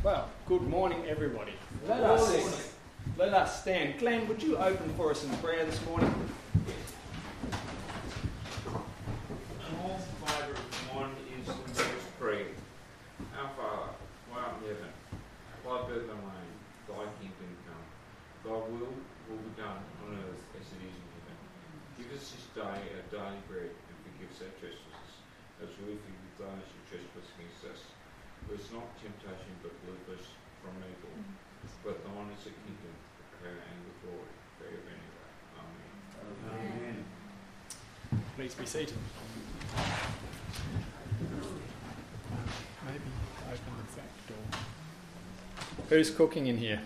Well, good morning, everybody. Let us stand. Glenn, would you open for us in prayer this morning? Paul's favourite one is the Lord's Prayer. Our Father, who art in heaven, hallowed be thy name, thy kingdom come. Thy will be done on earth as it is in heaven. Give us this day our daily bread, and forgive us our trespasses, as we forgive those who trespass against us. Lead us not temptation, but deliver us from evil. For thine is the kingdom, the power, and the glory, forever and ever. Amen. Please be seated. Maybe open the back door. Who's cooking in here?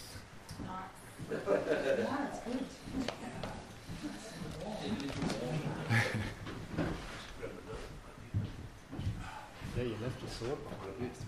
Yeah, you left your sword behind.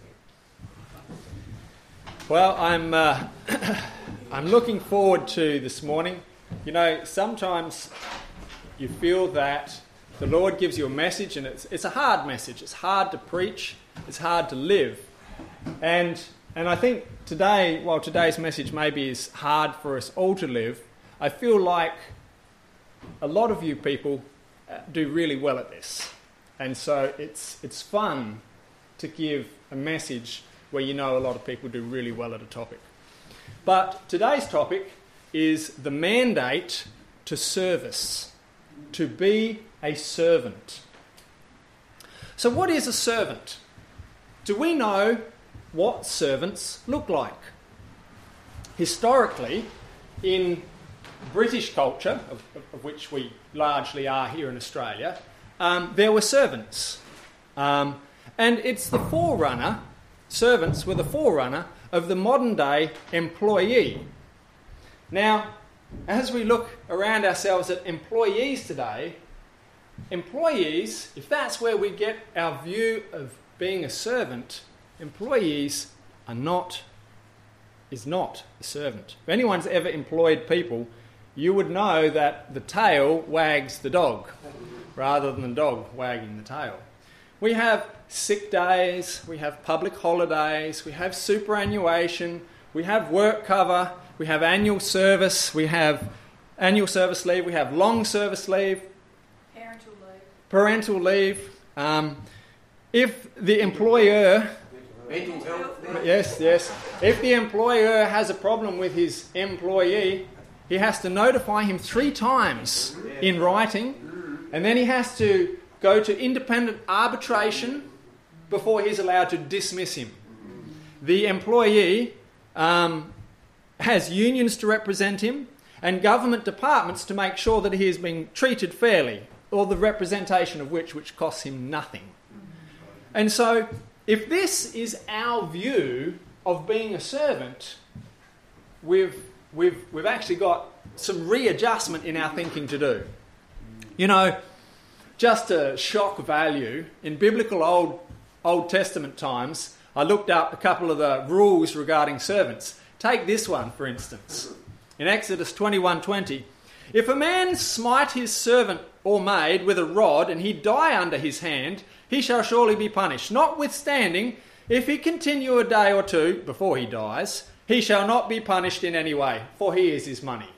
Well, I'm looking forward to this morning. You know, sometimes you feel that the Lord gives you a message, and it's a hard message. It's hard to preach. It's hard to live. And I think today, while today's message maybe is hard for us all to live, I feel like a lot of you people do really well at this. And so it's fun to give a message where you know a lot of people do really well at a topic. But today's topic is the mandate to service, to be a servant. So what is a servant? Do we know what servants look like? Historically, in British culture, of which we largely are here in Australia, there were servants. And it's the forerunner, servants were the forerunner of the modern day employee. Now, as we look around ourselves at employees today, employees, if that's where we get our view of being a servant, employees is not a servant. If anyone's ever employed people, you would know that the tail wags the dog rather than the dog wagging the tail. We have sick days, we have public holidays, we have superannuation, we have work cover, we have annual service, we have annual service leave, we have long service leave, parental leave. If the employer, yes, if the employer has a problem with his employee, he has to notify him 3 times in writing, and then he has to go to independent arbitration before he's allowed to dismiss him. The employee has unions to represent him and government departments to make sure that he is being treated fairly, or the representation of which costs him nothing. And so, if this is our view of being a servant, we've actually got some readjustment in our thinking to do. You know, just a shock value, in biblical Old Testament times, I looked up a couple of the rules regarding servants. Take this one, for instance. In Exodus 21:20, if a man smite his servant or maid with a rod and he die under his hand, he shall surely be punished. Notwithstanding, if he continue a day or 2 before he dies, he shall not be punished in any way, for he is his money.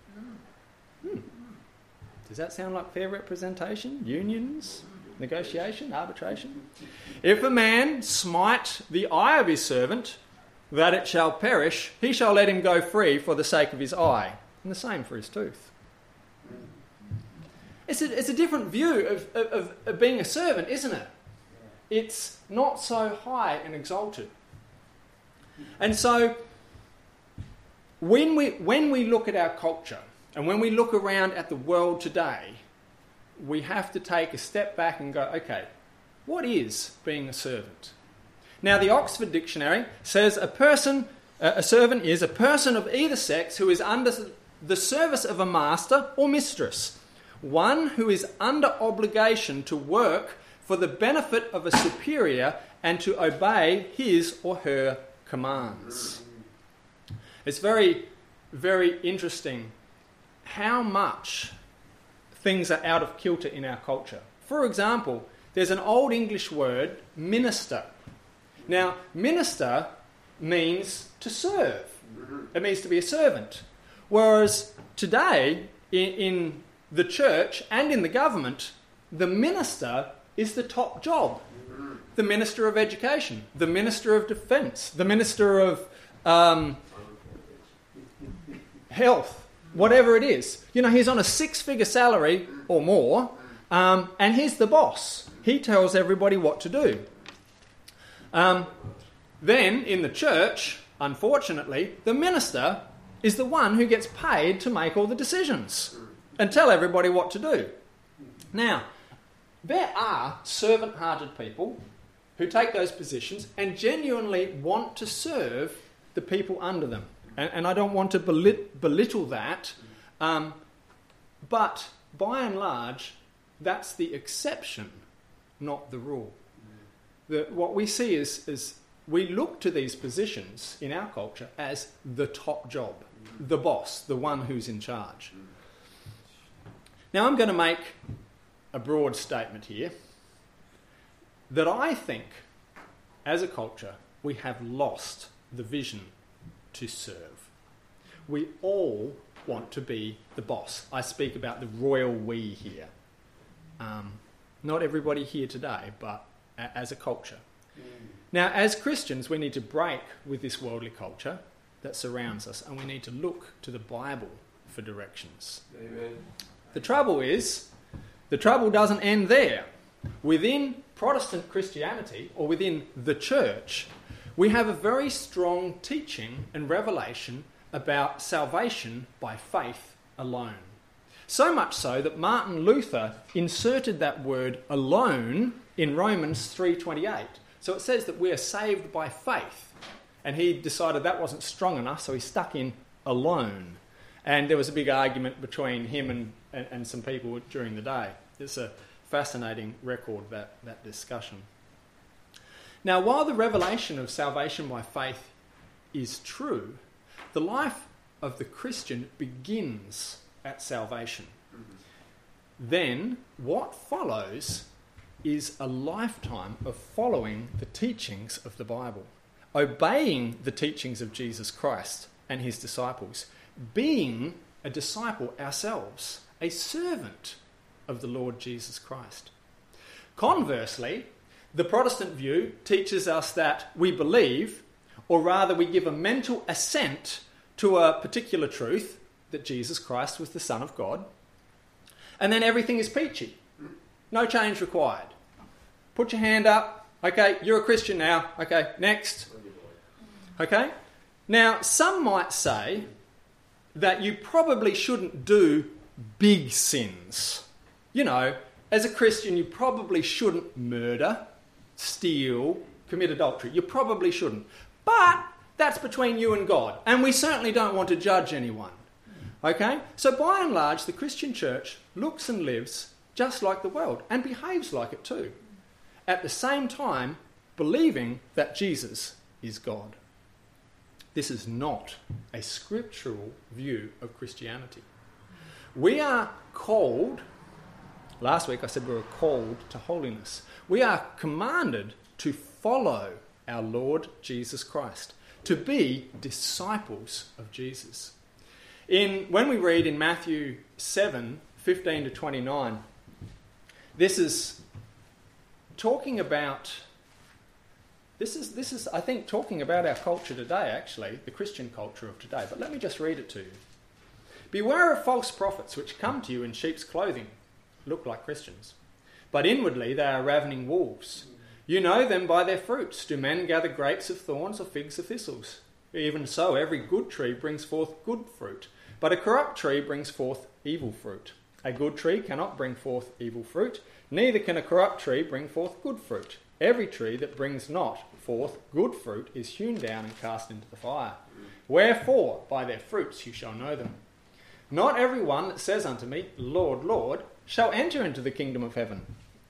Does that sound like fair representation? Unions? Negotiation? Arbitration? If a man smite the eye of his servant, that it shall perish, he shall let him go free for the sake of his eye. And the same for his tooth. It's a different view of being a servant, isn't it? It's not so high and exalted. And so, when we look at our culture, and when we look around at the world today, we have to take a step back and go, okay, what is being a servant? Now, the Oxford Dictionary says a servant is a person of either sex who is under the service of a master or mistress, one who is under obligation to work for the benefit of a superior and to obey his or her commands. It's very, very interesting how much things are out of kilter in our culture. For example, there's an old English word, minister. Now, minister means to serve. It means to be a servant. Whereas today, in the church and in the government, the minister is the top job. The Minister of Education, the Minister of Defence, the Minister of Health, whatever it is. You know, he's on a 6-figure salary or more, and he's the boss. He tells everybody what to do. Then, in the church, unfortunately, the minister is the one who gets paid to make all the decisions and tell everybody what to do. Now, there are servant-hearted people who take those positions and genuinely want to serve the people under them. And I don't want to belittle that, but by and large, that's the exception, not the rule. What we see is we look to these positions in our culture as the top job, the boss, the one who's in charge. Now I'm going to make a broad statement here that I think, as a culture, we have lost the vision to serve. We all want to be the boss. I speak about the royal we here. Not everybody here today, but as a culture. Now, as Christians, we need to break with this worldly culture that surrounds us, and we need to look to the Bible for directions. Amen. The trouble doesn't end there. Within Protestant Christianity, or within the church, we have a very strong teaching and revelation about salvation by faith alone. So much so that Martin Luther inserted that word alone in Romans 3:28. So it says that we are saved by faith. And he decided that wasn't strong enough, so he stuck in alone. And there was a big argument between him and some people during the day. It's a fascinating record, that discussion. Now, while the revelation of salvation by faith is true, the life of the Christian begins at salvation. Then, what follows is a lifetime of following the teachings of the Bible, obeying the teachings of Jesus Christ and his disciples, being a disciple ourselves, a servant of the Lord Jesus Christ. Conversely, the Protestant view teaches us that we believe, or rather we give a mental assent to a particular truth, that Jesus Christ was the Son of God, and then everything is peachy. No change required. Put your hand up. Okay, you're a Christian now. Okay, next. Okay? Now, some might say that you probably shouldn't do big sins. You know, as a Christian, you probably shouldn't murder, steal, commit adultery. You probably shouldn't. But that's between you and God. And we certainly don't want to judge anyone. Okay? So by and large, the Christian church looks and lives just like the world and behaves like it too. At the same time, believing that Jesus is God. This is not a scriptural view of Christianity. We are called, last week I said we were called to holiness. We are commanded to follow our Lord Jesus Christ, to be disciples of Jesus. When we read in Matthew 7:15 to 29, this is talking about, this is I think talking about our culture today, actually, the Christian culture of today. But let me just read it to you. Beware of false prophets which come to you in sheep's clothing, look like Christians, but inwardly they are ravening wolves. You know them by their fruits. Do men gather grapes of thorns or figs of thistles? Even so, every good tree brings forth good fruit, but a corrupt tree brings forth evil fruit. A good tree cannot bring forth evil fruit, neither can a corrupt tree bring forth good fruit. Every tree that brings not forth good fruit is hewn down and cast into the fire. Wherefore, by their fruits you shall know them. Not every one that says unto me, Lord, Lord, shall enter into the kingdom of heaven,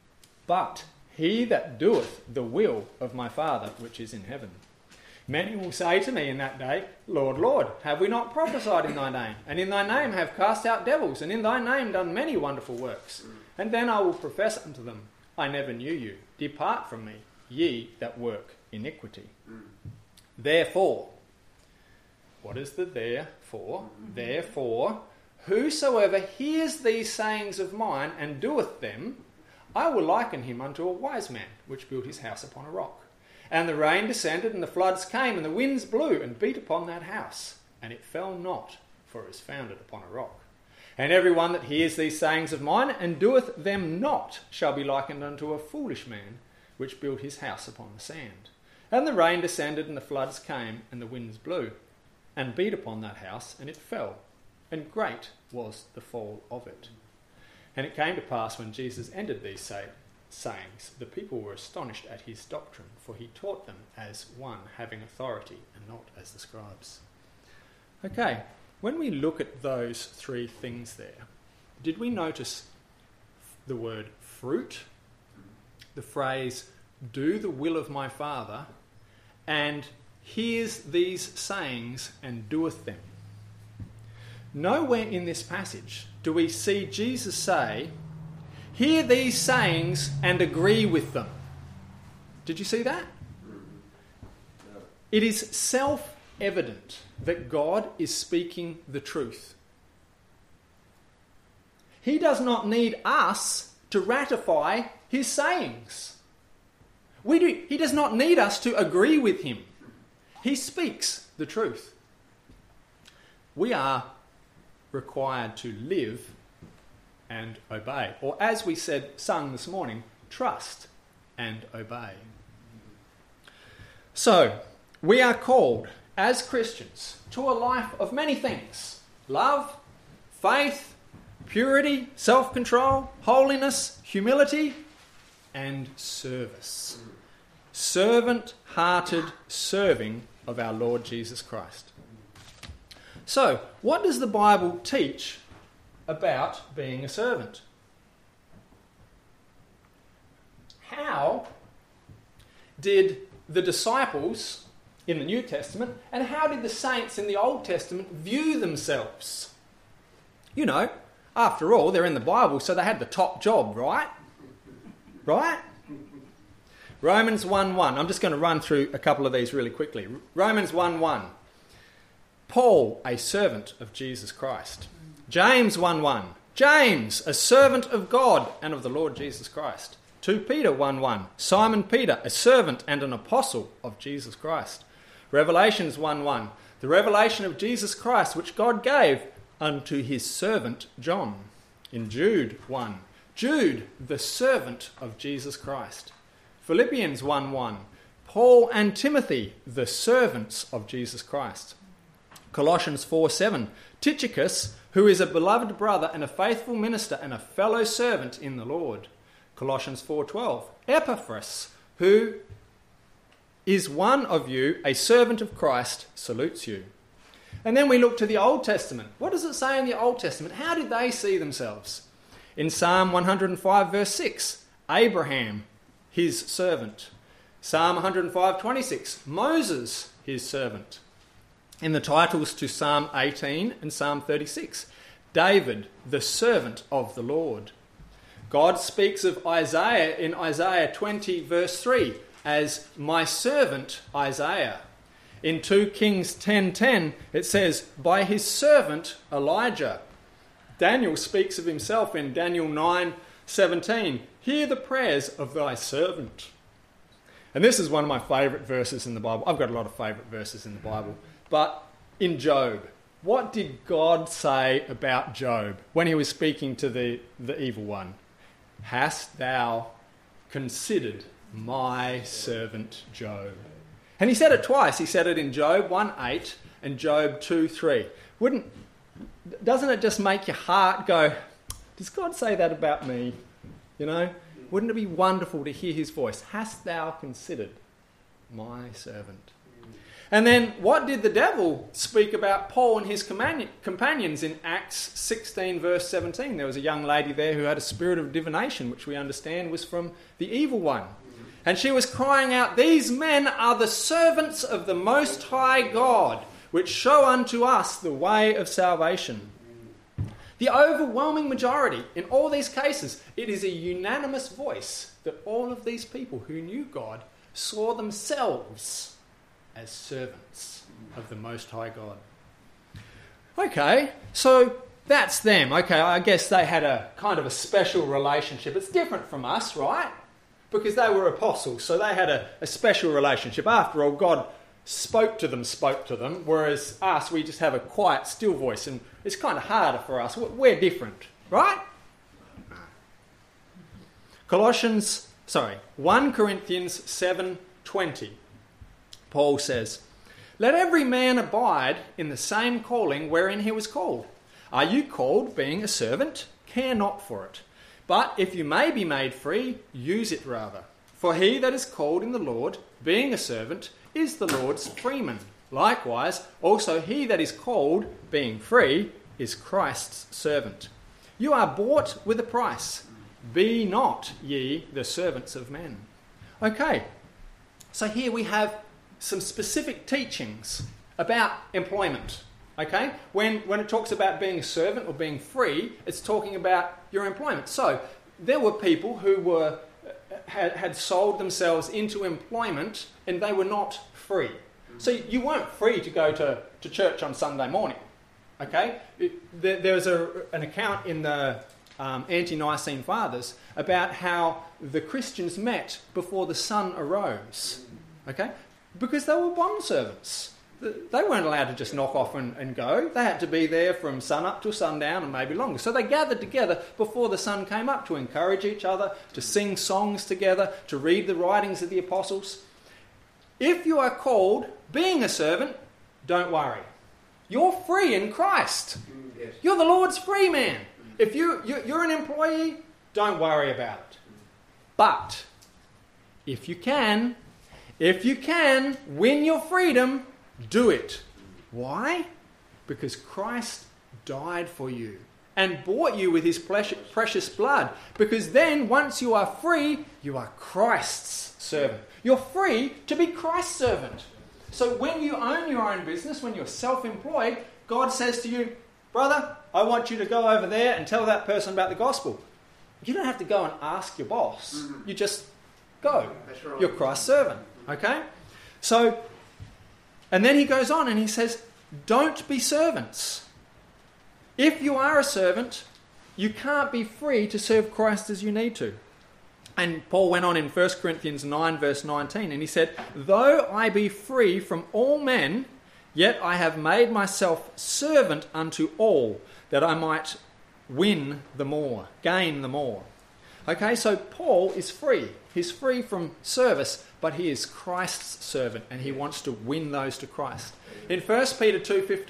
but he that doeth the will of my Father which is in heaven. Many will say to me in that day, Lord, Lord, have we not prophesied in thy name? And in thy name have cast out devils, and in thy name done many wonderful works? And then I will profess unto them, I never knew you. Depart from me, ye that work iniquity. Therefore, what is the therefore? Therefore, whosoever hears these sayings of mine and doeth them, I will liken him unto a wise man, which built his house upon a rock. And the rain descended, and the floods came, and the winds blew, and beat upon that house. And it fell not, for it was founded upon a rock. And every one that hears these sayings of mine, and doeth them not, shall be likened unto a foolish man, which built his house upon the sand. And the rain descended, and the floods came, and the winds blew, and beat upon that house, and it fell. And great was the fall of it. And it came to pass, when Jesus ended these sayings, the people were astonished at his doctrine, for he taught them as one having authority, and not as the scribes. Okay, when we look at those three things there, did we notice the word fruit, the phrase, do the will of my Father, and hears these sayings and doeth them? Nowhere in this passage do we see Jesus say, hear these sayings and agree with them. Did you see that? No. It is self-evident that God is speaking the truth. He does not need us to ratify his sayings. He does not need us to agree with him. He speaks the truth. We are required to live and obey. Or as we sung this morning, trust and obey. So, we are called as Christians to a life of many things. Love, faith, purity, self-control, holiness, humility, and service. Servant-hearted serving of our Lord Jesus Christ. So, what does the Bible teach about being a servant? How did the disciples in the New Testament and how did the saints in the Old Testament view themselves? You know, after all, they're in the Bible, so they had the top job, right? Right? Romans 1:1. I'm just going to run through a couple of these really quickly. Romans 1:1. Paul, a servant of Jesus Christ. James 1:1. James, a servant of God and of the Lord Jesus Christ. 2 Peter 1:1. Simon Peter, a servant and an apostle of Jesus Christ. Revelations 1:1. The revelation of Jesus Christ which God gave unto his servant John. In Jude 1. Jude, the servant of Jesus Christ. Philippians 1:1. Paul and Timothy, the servants of Jesus Christ. Colossians 4:7. Tychicus, who is a beloved brother and a faithful minister and a fellow servant in the Lord. Colossians 4:12. Epaphras, who is one of you, a servant of Christ, salutes you. And then we look to the Old Testament. What does it say in the Old Testament? How did they see themselves? In Psalm 105 verse 6, Abraham, his servant. Psalm 105:26, Moses, his servant. In the titles to Psalm 18 and Psalm 36, David, the servant of the Lord. God speaks of Isaiah in Isaiah 20 verse 3 as my servant Isaiah. In 2 Kings 10:10 it says, by his servant Elijah. Daniel speaks of himself in Daniel 9:17, hear the prayers of thy servant. And this is one of my favourite verses in the Bible. I've got a lot of favourite verses in the Bible. But in Job, what did God say about Job when he was speaking to the evil one? Hast thou considered my servant Job? And he said it twice. He said it in Job 1:8 and Job 2:3. Doesn't it just make your heart go, does God say that about me? You know, wouldn't it be wonderful to hear his voice? Hast thou considered my servant? And then what did the devil speak about Paul and his companions in Acts 16 verse 17? There was a young lady there who had a spirit of divination, which we understand was from the evil one. And she was crying out, these men are the servants of the Most High God, which show unto us the way of salvation. The overwhelming majority, in all these cases, it is a unanimous voice that all of these people who knew God saw themselves as servants of the Most High God. Okay, so that's them. Okay, I guess they had a kind of a special relationship. It's different from us, right? Because they were apostles, so they had a special relationship. After all, God spoke to them, whereas us, we just have a quiet, still voice, and it's kind of harder for us. We're different, right? 1 Corinthians 7:20, Paul says, "Let every man abide in the same calling wherein he was called. Are you called, being a servant? Care not for it. But if you may be made free, use it rather. For he that is called in the Lord, being a servant, is the Lord's freeman. Likewise, also he that is called, being free, is Christ's servant. You are bought with a price. Be not ye the servants of men." Okay, so here we have some specific teachings about employment. Okay, when it talks about being a servant or being free, it's talking about your employment. So there were people who had sold themselves into employment and they were not free. So you weren't free to go to church on Sunday morning. Okay, there was an account in the Ante-Nicene Fathers about how the Christians met before the sun arose. Okay, because they were bondservants. They weren't allowed to just knock off and go. They had to be there from sun up till sundown and maybe longer. So they gathered together before the sun came up to encourage each other, to sing songs together, to read the writings of the apostles. If you are called, being a servant, don't worry. You're free in Christ. Yes. You're the Lord's free man. If you're an employee, don't worry about it. But if you can win your freedom, do it. Why? Because Christ died for you and bought you with his precious blood. Because then, once you are free, you are Christ's servant. You're free to be Christ's servant. So when you own your own business, when you're self-employed, God says to you, "Brother, I want you to go over there and tell that person about the gospel." You don't have to go and ask your boss. You just go. That's right. You're Christ's servant. Okay? So, and then he goes on and he says, don't be servants. If you are a servant, you can't be free to serve Christ as you need to. And Paul went on in 1 Corinthians 9 verse 19 and he said, "Though I be free from all men, yet I have made myself servant unto all, that I might win the more, gain the more." Okay, so Paul is free. He's free from service, but he is Christ's servant and he wants to win those to Christ. In 1 Peter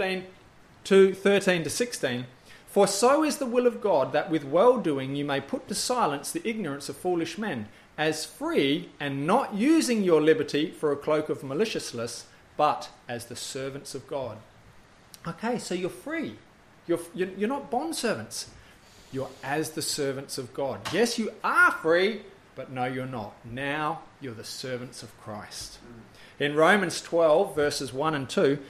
2:13 to 16, "For so is the will of God, that with well-doing you may put to silence the ignorance of foolish men, as free and not using your liberty for a cloak of maliciousness, but as the servants of God." Okay, so you're free. You're not bondservants. You're as the servants of God. Yes, you are free, but no, you're not. Now you're the servants of Christ. In Romans 12, verses 1 and 2,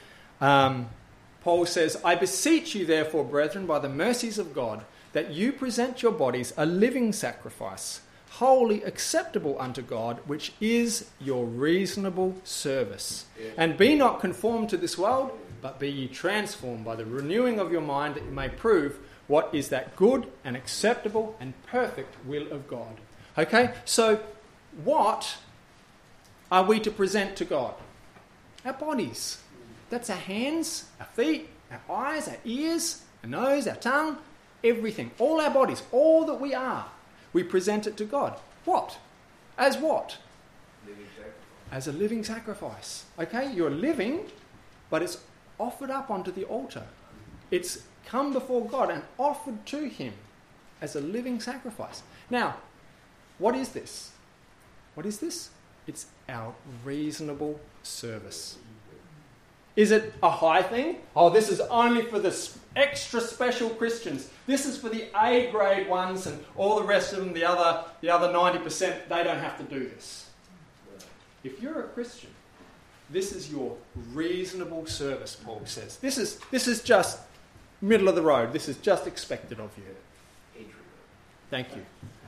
Paul says, "I beseech you therefore, brethren, by the mercies of God, that you present your bodies a living sacrifice, wholly acceptable unto God, which is your reasonable service. And be not conformed to this world, but be ye transformed by the renewing of your mind, that you may prove what is that good and acceptable and perfect will of God." Okay, so what are we to present to God? Our bodies. That's our hands, our feet, our eyes, our ears, our nose, our tongue, everything. All our bodies, all that we are. We present it to God. What? As what? Living sacrifice. As a living sacrifice. Okay, you're living, but it's offered up onto the altar. It's come before God and offered to him as a living sacrifice. Now, what is this? What is this? It's our reasonable service. Is it a high thing? Oh, this is only for the extra special Christians. This is for the A grade ones, and all the rest of them, the other 90%, they don't have to do this. If you're a Christian, this is your reasonable service, Paul says. This is just middle of the road. This is just expected of you. Thank you.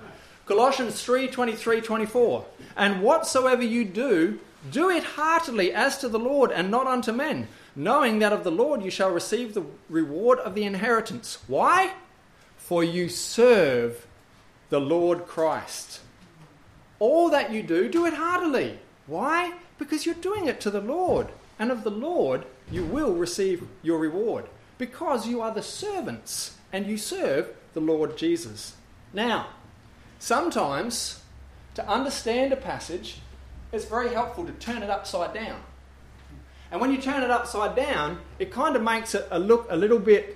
Colossians 3:23-24. And whatsoever you do, do it heartily as to the Lord and not unto men, knowing that of the Lord you shall receive the reward of the inheritance. Why? For you serve the Lord Christ. All that you do it heartily. Why? Because you're doing it to the Lord. And of the Lord you will receive your reward. Because you are the servants and you serve the Lord Jesus. Now, sometimes to understand a passage, it's very helpful to turn it upside down. And when you turn it upside down, it kind of makes it look a little bit,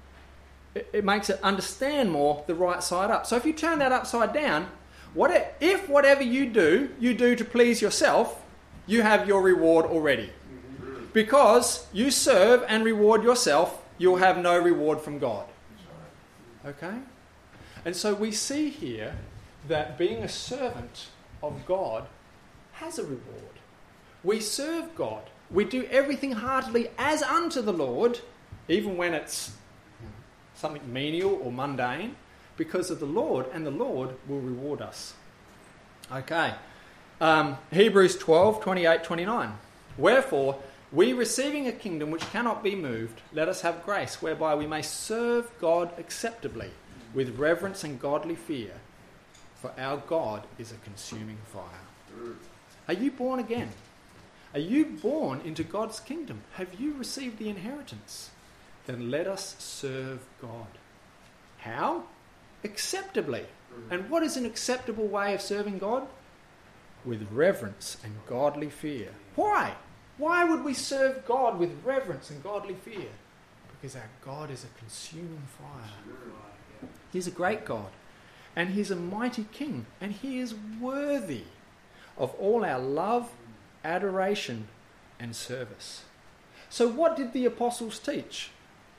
it makes it understand more the right side up. So if you turn that upside down, if whatever you do to please yourself, you have your reward already. Because you serve and reward yourself, you'll have no reward from God. Okay? And so we see here that being a servant of God has a reward. We serve God. We do everything heartily as unto the Lord, even when it's something menial or mundane, because of the Lord, and the Lord will reward us. Okay. Hebrews 12:28-29. Wherefore, we receiving a kingdom which cannot be moved, let us have grace, whereby we may serve God acceptably, with reverence and godly fear. For our God is a consuming fire. Are you born again? Are you born into God's kingdom? Have you received the inheritance? Then let us serve God. How? Acceptably. And what is an acceptable way of serving God? With reverence and godly fear. Why? Why would we serve God with reverence and godly fear? Because our God is a consuming fire. He's a great God. And He's a mighty King. And He is worthy of all our love, adoration, and service. So what did the apostles teach?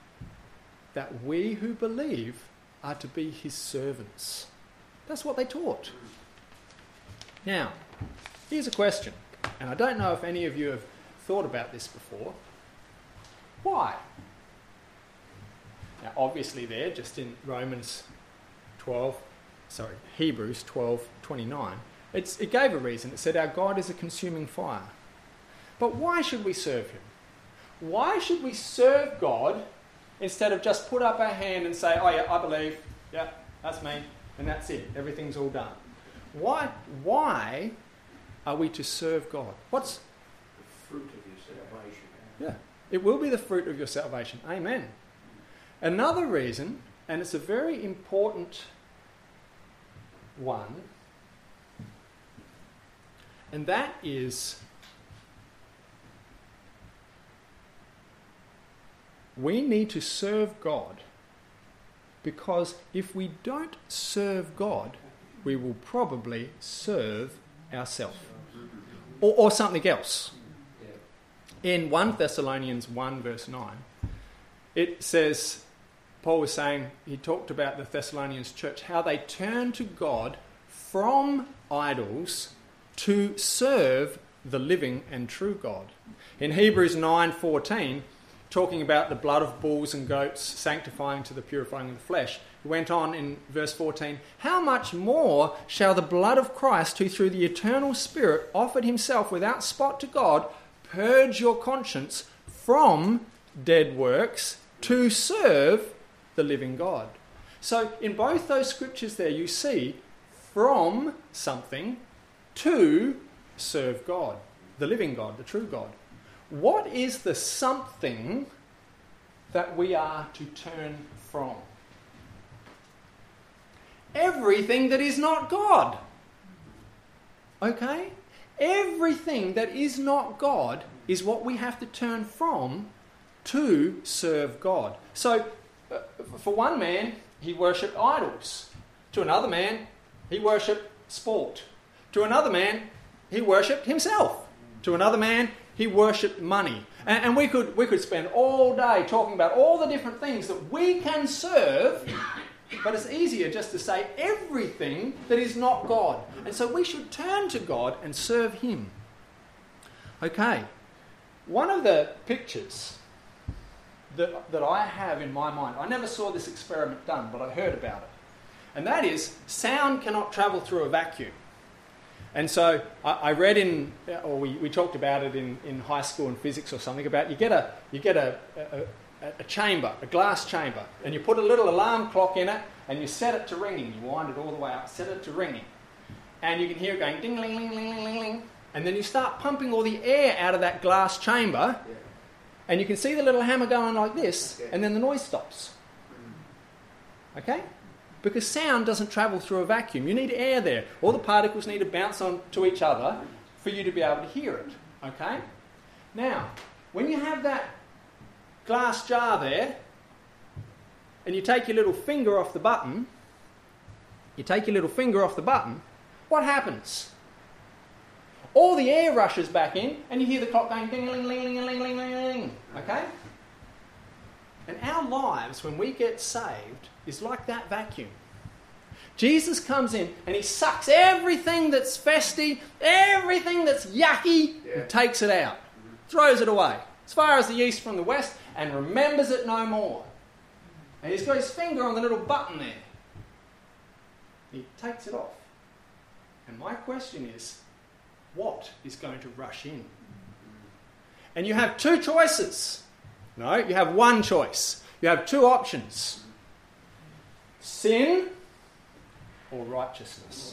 That we who believe are to be His servants. That's what they taught. Now, here's a question. And I don't know if any of you have thought about this before. Why? Now, obviously there, just in Hebrews 12:29, it gave a reason. It said our God is a consuming fire. But why should we serve Him? Why should we serve God instead of just put up our hand and say, oh yeah, I believe, yeah, that's me, and that's it, everything's all done? Why are we to serve God? What's The fruit of your salvation. Yeah, it will be the fruit of your salvation. Amen. Another reason, and it's a very important one, and that is we need to serve God, because if we don't serve God, we will probably serve ourselves or something else. In 1 Thessalonians 1 verse 9, it says, Paul was saying, he talked about the Thessalonians church, how they turned to God from idols to serve the living and true God. In Hebrews 9:14, talking about the blood of bulls and goats sanctifying to the purifying of the flesh, he went on in verse 14, how much more shall the blood of Christ, who through the eternal Spirit offered Himself without spot to God, purge your conscience from dead works to serve the living God. So in both those scriptures there you see from something to serve God, the living God, the true God. What is the something that we are to turn from? Everything that is not God. Okay? Everything that is not God is what we have to turn from to serve God. So, for one man, he worshipped idols. To another man, he worshipped sport. To another man, he worshipped himself. To another man, he worshipped money. And we could spend all day talking about all the different things that we can serve, but it's easier just to say everything that is not God. And so we should turn to God and serve Him. Okay, one of the pictures that I have in my mind, I never saw this experiment done, but I heard about it. And that is, sound cannot travel through a vacuum. And so I read we talked about it in high school in physics or something, about you get a chamber, a glass chamber, and you put a little alarm clock in it, and you set it to ringing. You wind it all the way up, set it to ringing. And you can hear it going ding, ling, ling, ling, ling, ling. And then you start pumping all the air out of that glass chamber, and you can see the little hammer going like this, and then the noise stops. Okay? Because sound doesn't travel through a vacuum. You need air there. All the particles need to bounce on to each other for you to be able to hear it. Okay? Now, when you have that glass jar there, and you take your little finger off the button, what happens? All the air rushes back in, and you hear the clock going ding-a-ling-ling-ling-ling-ling-ling. Okay? And our lives, when we get saved, is like that vacuum. Jesus comes in and he sucks everything that's festy, everything that's yucky, and takes it out. Throws it away, as far as the east from the west, and remembers it no more. And he's got his finger on the little button there. He takes it off. And my question is, what is going to rush in? And you have two choices. No, you have one choice. You have two options. Sin or righteousness.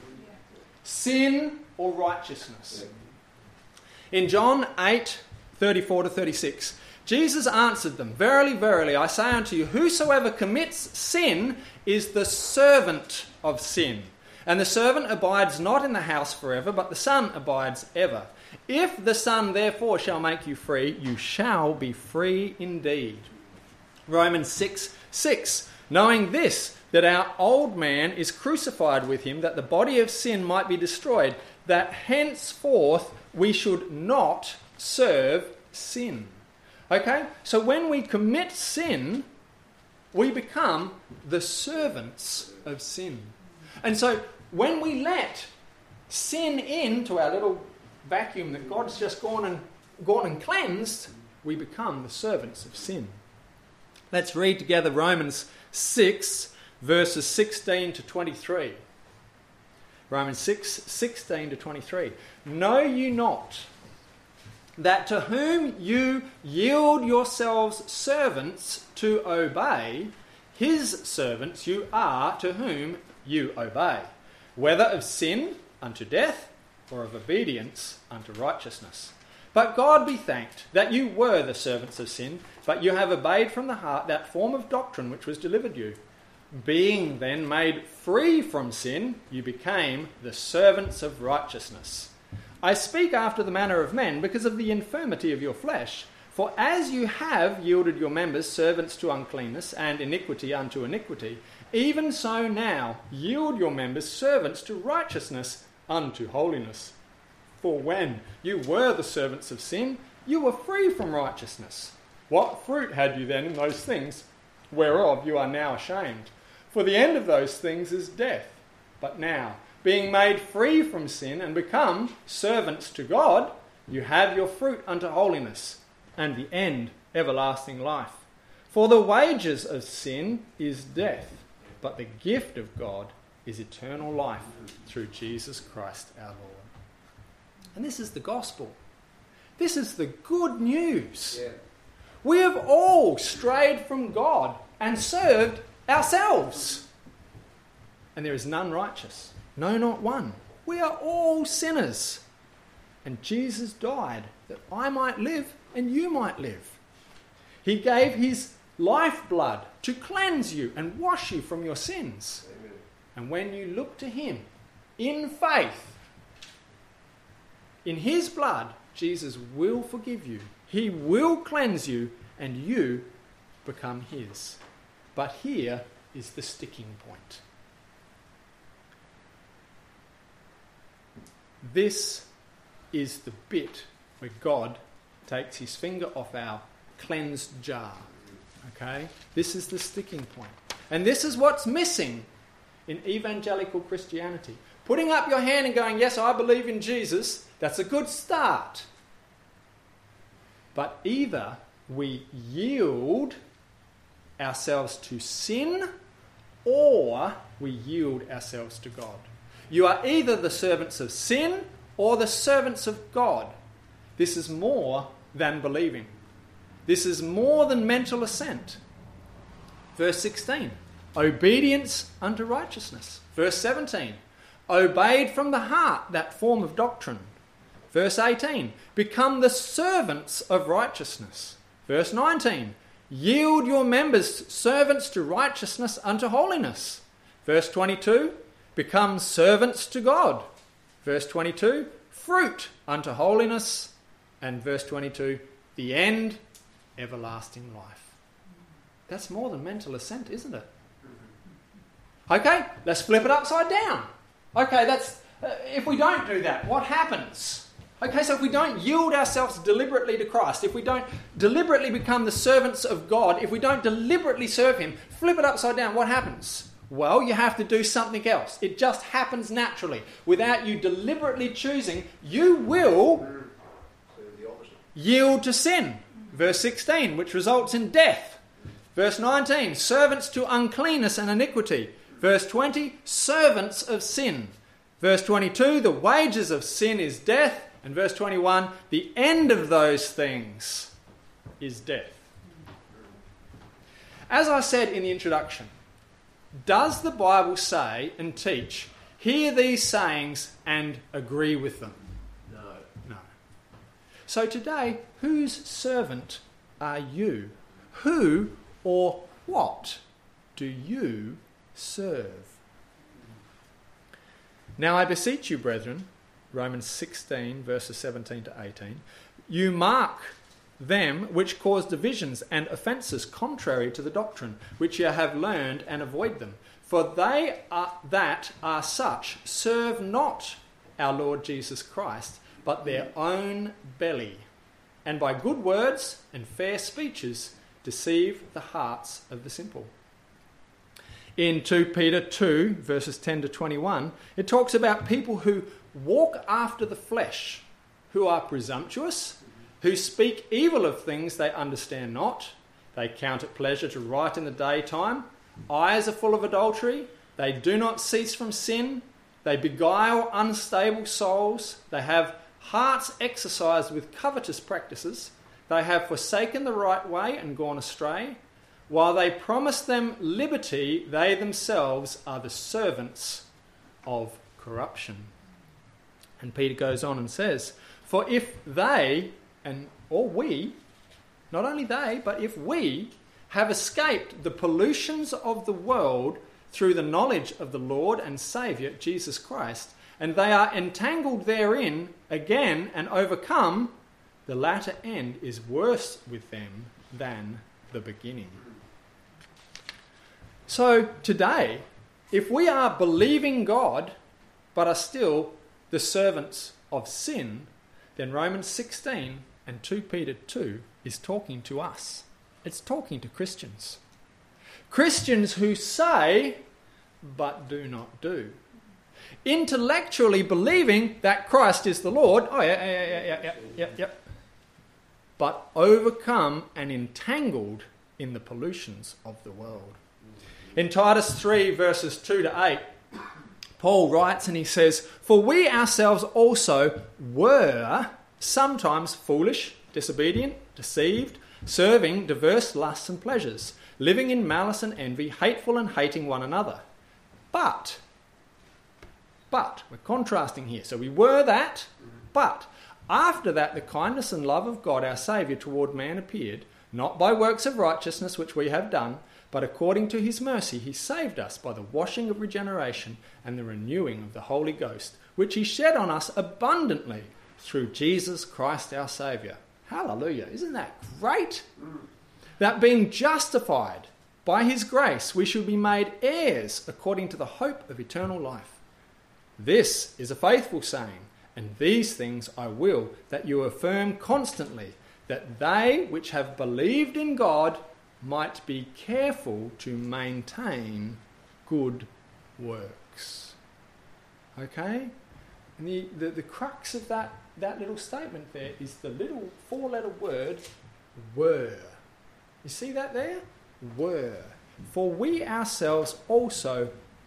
Sin or righteousness. In John 8:34-36, Jesus answered them, "Verily, verily, I say unto you, whosoever commits sin is the servant of sin. And the servant abides not in the house forever, but the Son abides ever. If the Son therefore shall make you free, you shall be free indeed." Romans 6:6, knowing this, that our old man is crucified with him, that the body of sin might be destroyed, that henceforth we should not serve sin. Okay? So when we commit sin, we become the servants of sin. And so when we let sin into our little vacuum that God's just gone and cleansed, we become the servants of sin. Let's read together Romans 6, verses 16 to 23. Romans 6, 16 to 23. Know you not that to whom you yield yourselves servants to obey, his servants you are to whom you obey, whether of sin unto death or of obedience unto righteousness. But God be thanked that you were the servants of sin, but you have obeyed from the heart that form of doctrine which was delivered you. Being then made free from sin, you became the servants of righteousness. I speak after the manner of men because of the infirmity of your flesh. For as you have yielded your members servants to uncleanness and iniquity unto iniquity, even so now yield your members servants to righteousness unto holiness. For when you were the servants of sin, you were free from righteousness. What fruit had you then in those things whereof you are now ashamed? For the end of those things is death. But now, being made free from sin and become servants to God, you have your fruit unto holiness, and the end everlasting life. For the wages of sin is death, but the gift of God is eternal life through Jesus Christ our Lord. And this is the gospel. This is the good news. Yeah. We have all strayed from God and served ourselves. And there is none righteous. No, not one. We are all sinners. And Jesus died that I might live and you might live. He gave his lifeblood to cleanse you and wash you from your sins. Amen. And when you look to him in faith, in his blood, Jesus will forgive you. He will cleanse you and you become his. But here is the sticking point. This is the bit where God takes his finger off our cleansed jar. Okay? This is the sticking point. And this is what's missing in evangelical Christianity. Putting up your hand and going, yes, I believe in Jesus, that's a good start. But either we yield ourselves to sin or we yield ourselves to God. You are either the servants of sin or the servants of God. This is more than believing. This is more than mental assent. Verse 16, obedience unto righteousness. Verse 17, obeyed from the heart that form of doctrine. Verse 18, become the servants of righteousness. Verse 19, yield your members servants to righteousness unto holiness. Verse 22, become servants to God. Verse 22, fruit unto holiness. And verse 22, the end, everlasting life. That's more than mental assent, isn't it? Okay, let's flip it upside down. Okay, that's if we don't do that, what happens? Okay, so if we don't yield ourselves deliberately to Christ, if we don't deliberately become the servants of God, if we don't deliberately serve Him, flip it upside down, what happens? Well, you have to do something else. It just happens naturally. Without you deliberately choosing, you will yield to sin. Verse 16, which results in death. Verse 19, servants to uncleanness and iniquity. Verse 20, servants of sin. Verse 22, the wages of sin is death. And verse 21, the end of those things is death. As I said in the introduction, does the Bible say and teach, hear these sayings and agree with them? No. So today, whose servant are you? Who or what do you serve? Now I beseech you, brethren, Romans 16, verses 17 to 18, you mark them which cause divisions and offences contrary to the doctrine, which ye have learned, and avoid them. For they that are such serve not our Lord Jesus Christ, but their own belly, and by good words and fair speeches deceive the hearts of the simple. In 2 Peter 2, verses 10 to 21, it talks about people who walk after the flesh, who are presumptuous, who speak evil of things they understand not. They count it pleasure to write in the daytime. Eyes are full of adultery. They do not cease from sin. They beguile unstable souls. They have hearts exercised with covetous practices. They have forsaken the right way and gone astray. While they promise them liberty, they themselves are the servants of corruption. And Peter goes on and says, for if they, or we, not only they, but if we have escaped the pollutions of the world through the knowledge of the Lord and Saviour, Jesus Christ, and they are entangled therein again and overcome, the latter end is worse with them than the beginning. So today, if we are believing God, but are still the servants of sin, then Romans 16 and 2 Peter 2 is talking to us. It's talking to Christians. Christians who say, but do not do. Intellectually believing that Christ is the Lord. Oh, yeah. But overcome and entangled in the pollutions of the world. In Titus 3, verses 2 to 8, Paul writes and he says, for we ourselves also were sometimes foolish, disobedient, deceived, serving diverse lusts and pleasures, living in malice and envy, hateful and hating one another. But, we're contrasting here. So we were that, but after that the kindness and love of God our Saviour toward man appeared, not by works of righteousness which we have done, but according to his mercy he saved us by the washing of regeneration and the renewing of the Holy Ghost, which he shed on us abundantly through Jesus Christ our Saviour. Hallelujah. Isn't that great? That being justified by his grace, we should be made heirs according to the hope of eternal life. This is a faithful saying, and these things I will that you affirm constantly, that they which have believed in God might be careful to maintain good works. Okay? And the crux of that little statement there is the little 4-letter word, were. You see that there? Were. For we ourselves also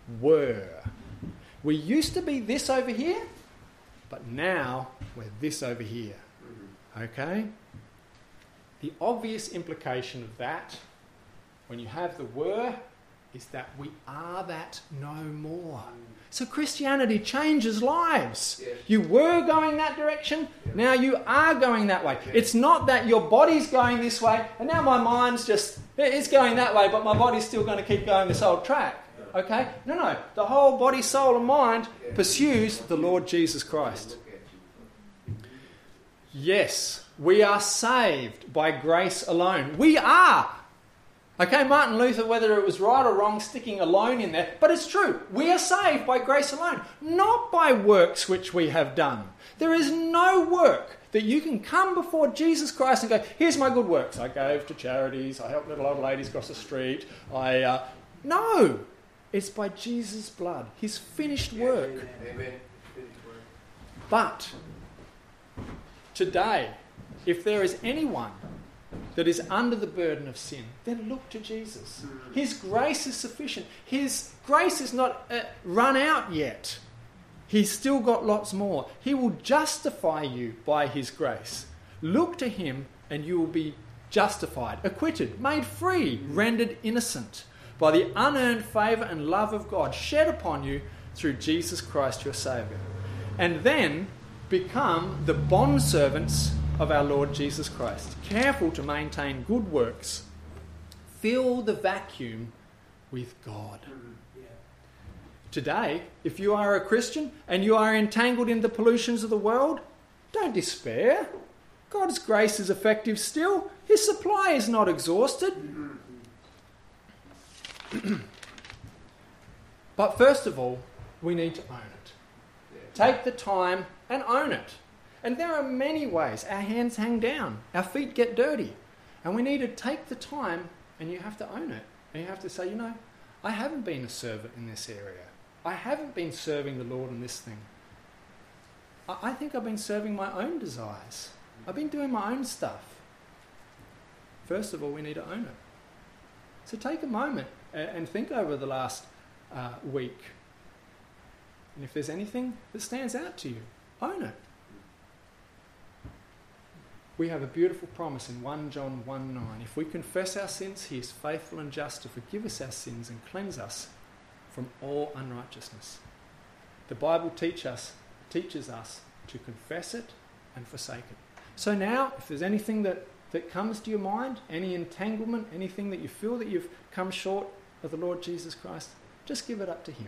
were. We used to be this over here, but now we're this over here. Okay? The obvious implication of that, when you have the were, is that we are that no more. So Christianity changes lives. Yes. You were going that direction, now you are going that way. It's not that your body's going this way, and now my mind's it's going that way, but my body's still going to keep going this old track. Okay? No. The whole body, soul and mind pursues the Lord Jesus Christ. Yes, we are saved by grace alone. We are. Okay, Martin Luther, whether it was right or wrong, sticking alone in there, but it's true. We are saved by grace alone, not by works which we have done. There is no work that you can come before Jesus Christ and go, here's my good works. I gave to charities, I helped little old ladies cross the street. No, it's by Jesus' blood, his finished work. Amen. But today, if there is anyone that is under the burden of sin, then look to Jesus. His grace is sufficient. His grace is not run out yet. He's still got lots more. He will justify you by his grace. Look to him and you will be justified, acquitted, made free, rendered innocent by the unearned favour and love of God shed upon you through Jesus Christ your Saviour. And then become the bondservants of our Lord Jesus Christ, careful to maintain good works. Fill the vacuum with God. Today, if you are a Christian and you are entangled in the pollutions of the world, don't despair. God's grace is effective still. His supply is not exhausted. But first of all, we need to own it. Take the time and own it. And there are many ways. Our hands hang down. Our feet get dirty. And we need to take the time and you have to own it. And you have to say, I haven't been a servant in this area. I haven't been serving the Lord in this thing. I think I've been serving my own desires. I've been doing my own stuff. First of all, we need to own it. So take a moment and think over the last week. And if there's anything that stands out to you, own it. We have a beautiful promise in 1 John 1:9. If we confess our sins, he is faithful and just to forgive us our sins and cleanse us from all unrighteousness. The Bible teaches us to confess it and forsake it. So now, if there's anything that comes to your mind, any entanglement, anything that you feel that you've come short of the Lord Jesus Christ, just give it up to him.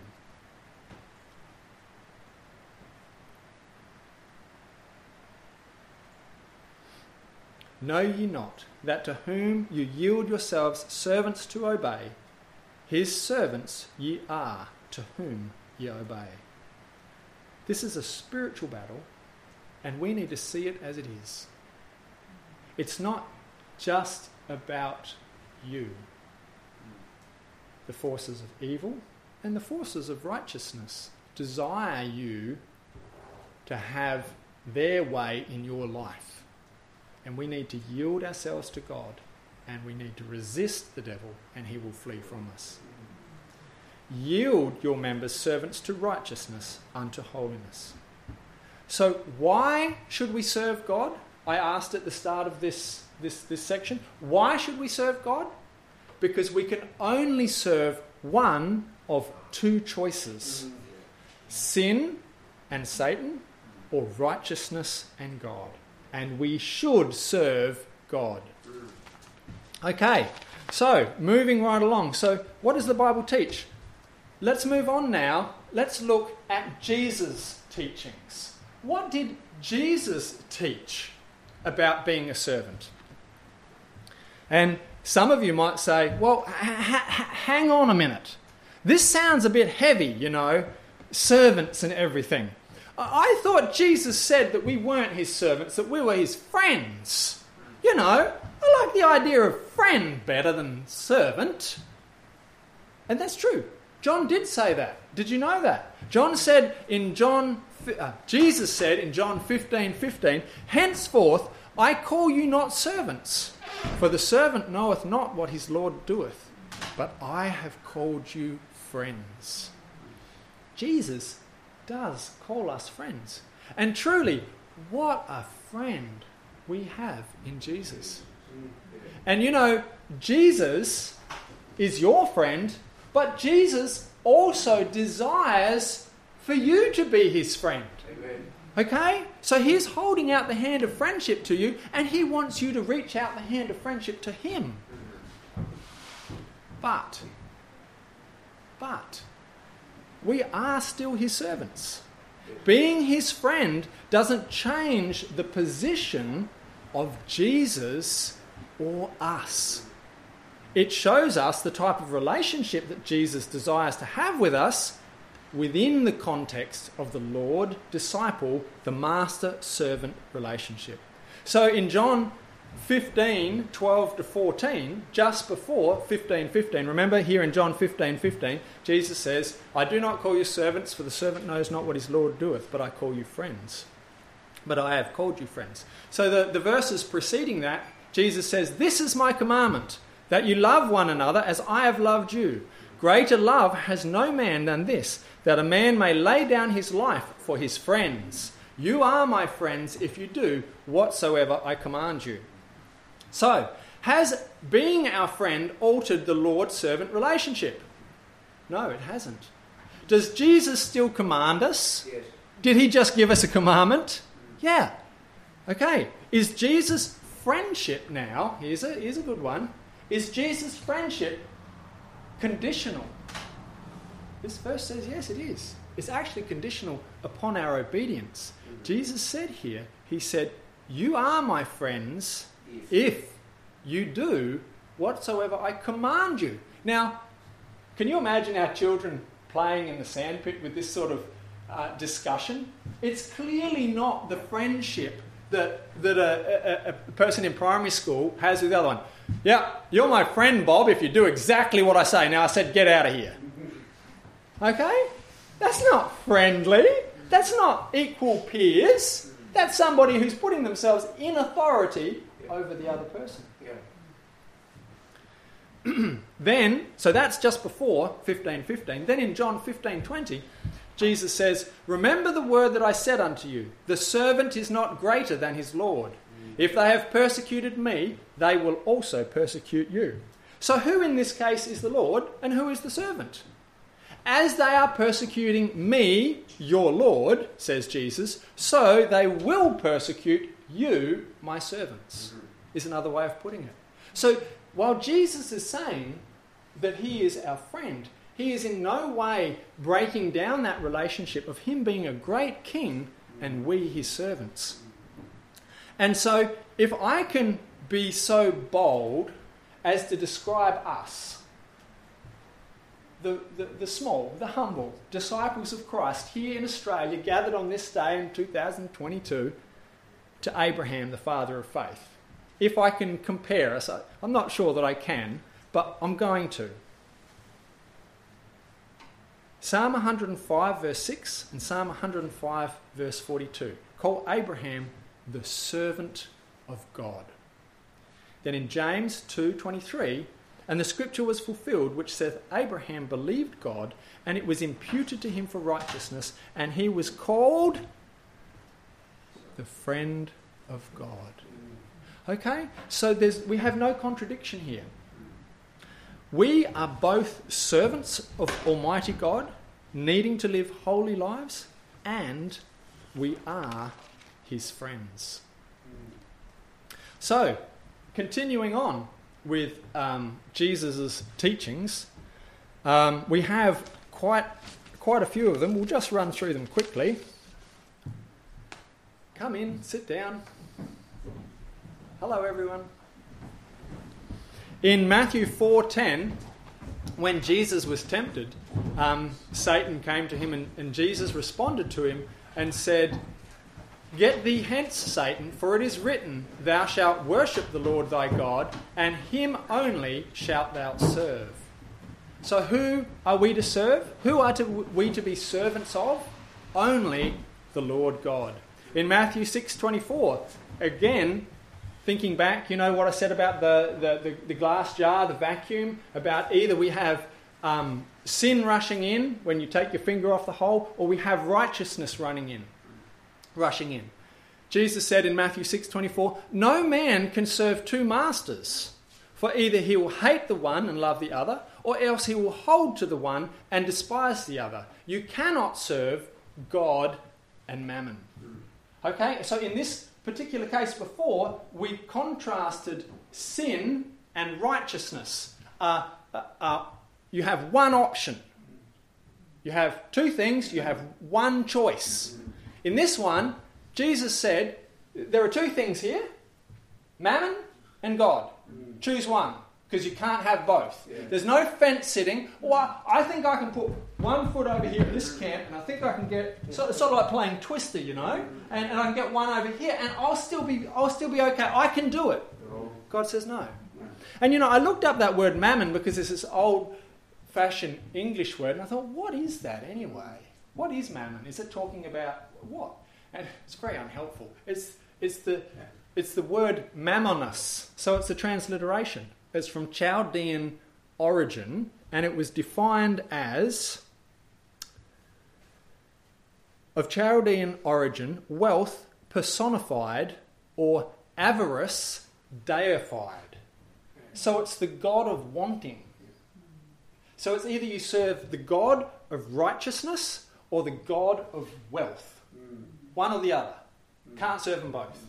Know ye not that to whom you yield yourselves servants to obey, his servants ye are to whom ye obey. This is a spiritual battle, and we need to see it as it is. It's not just about you. The forces of evil and the forces of righteousness desire you to have their way in your life. And we need to yield ourselves to God, and we need to resist the devil, and he will flee from us. Yield your members servants to righteousness unto holiness. So why should we serve God? I asked at the start of this section. Why should we serve God? Because we can only serve one of two choices. Sin and Satan, or righteousness and God. And we should serve God. Okay, so moving right along. So what does the Bible teach? Let's move on now. Let's look at Jesus' teachings. What did Jesus teach about being a servant? And some of you might say, well, hang on a minute. This sounds a bit heavy, servants and everything. I thought Jesus said that we weren't his servants, that we were his friends. I like the idea of friend better than servant. And that's true. John did say that. Did you know that? Jesus said in John 15:15, henceforth I call you not servants, for the servant knoweth not what his Lord doeth, but I have called you friends. Jesus does call us friends. And truly, what a friend we have in Jesus. And you know, Jesus is your friend, but Jesus also desires for you to be his friend. Amen. Okay? So he's holding out the hand of friendship to you, and he wants you to reach out the hand of friendship to him. But we are still his servants. Being his friend doesn't change the position of Jesus or us. It shows us the type of relationship that Jesus desires to have with us within the context of the Lord-disciple, the master-servant relationship. So in John 15, 12 to 14, just before 15:15, remember here in John 15:15, Jesus says, I do not call you servants, for the servant knows not what his Lord doeth, but I call you friends. But I have called you friends. So the verses preceding that, Jesus says, this is my commandment, that you love one another as I have loved you. Greater love has no man than this, that a man may lay down his life for his friends. You are my friends if you do whatsoever I command you. So, has being our friend altered the Lord-servant relationship? No, it hasn't. Does Jesus still command us? Yes. Did he just give us a commandment? Yeah. Okay. Is Jesus' friendship now, here's a good one, is Jesus' friendship conditional? This verse says yes, it is. It's actually conditional upon our obedience. Jesus said here, he said, you are my friends if you do whatsoever I command you. Now, can you imagine our children playing in the sandpit with this sort of discussion? It's clearly not the friendship that a person in primary school has with the other one. Yeah, you're my friend, Bob, if you do exactly what I say. Now I said, get out of here. Okay? That's not friendly. That's not equal peers. That's somebody who's putting themselves in authority over the other person. Then, so that's just before 15:15. Then in John 15:20, Jesus says, remember the word that I said unto you, the servant is not greater than his Lord. If they have persecuted me, they will also persecute you. So who in this case is the Lord and who is the servant? As they are persecuting me, your Lord, says Jesus, so they will persecute you, my servants, is another way of putting it. So while Jesus is saying that he is our friend, he is in no way breaking down that relationship of him being a great king and we his servants. And so if I can be so bold as to describe us, the small, the humble disciples of Christ here in Australia, gathered on this day in 2022, to Abraham, the father of faith. If I can compare us, I'm not sure that I can, but I'm going to. Psalm 105 verse 6 and Psalm 105 verse 42 call Abraham the servant of God. Then in James 2:23, and the scripture was fulfilled which saith, Abraham believed God, and it was imputed to him for righteousness, and he was called the friend of God. Okay? So we have no contradiction here. We are both servants of Almighty God, needing to live holy lives, and we are his friends. So, continuing on with Jesus' teachings, we have quite a few of them. We'll just run through them quickly. Come in, sit down. Hello, everyone. In Matthew 4:10, when Jesus was tempted, Satan came to him and Jesus responded to him and said, Get thee hence, Satan, for it is written, Thou shalt worship the Lord thy God, and him only shalt thou serve. So who are we to serve? Who are we to be servants of? Only the Lord God. In Matthew 6:24, again, thinking back, you know what I said about the glass jar, the vacuum, about either we have sin rushing in when you take your finger off the hole, or we have righteousness rushing in. Jesus said in Matthew 6:24, "No man can serve two masters, for either he will hate the one and love the other, or else he will hold to the one and despise the other. You cannot serve God and mammon." Okay, so in this particular case before, we contrasted sin and righteousness. You have one option. You have two things, you have one choice. In this one, Jesus said, there are two things here, mammon and God. Choose one, because you can't have both. Yeah. There's no fence sitting. Well, I think I can put one foot over here at this camp, and I think I can get sort of like playing Twister, you know, and I can get one over here, and I'll still be okay. I can do it. God says no. And you know, I looked up that word mammon because it's this old-fashioned English word, and I thought, what is that anyway? What is mammon? Is it talking about what? And it's very unhelpful. It's the word mammonos, so it's a transliteration. It's from Chaldean origin, and it was defined as, of Chaldean origin, wealth personified or avarice deified. So it's the god of wanting. So it's either you serve the god of righteousness or the god of wealth. One or the other. Can't serve them both.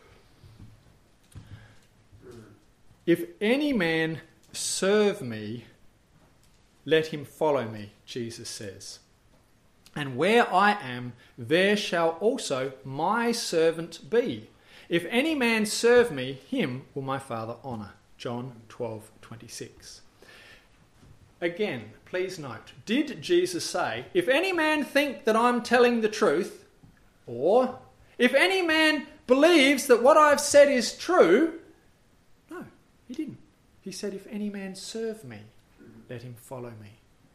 If any man serve me, let him follow me, Jesus says. And where I am, there shall also my servant be. If any man serve me, him will my Father honour. John 12:26. Again, please note, did Jesus say, if any man think that I'm telling the truth, or if any man believes that what I've said is true? No, he didn't. He said, if any man serve me, let him follow me.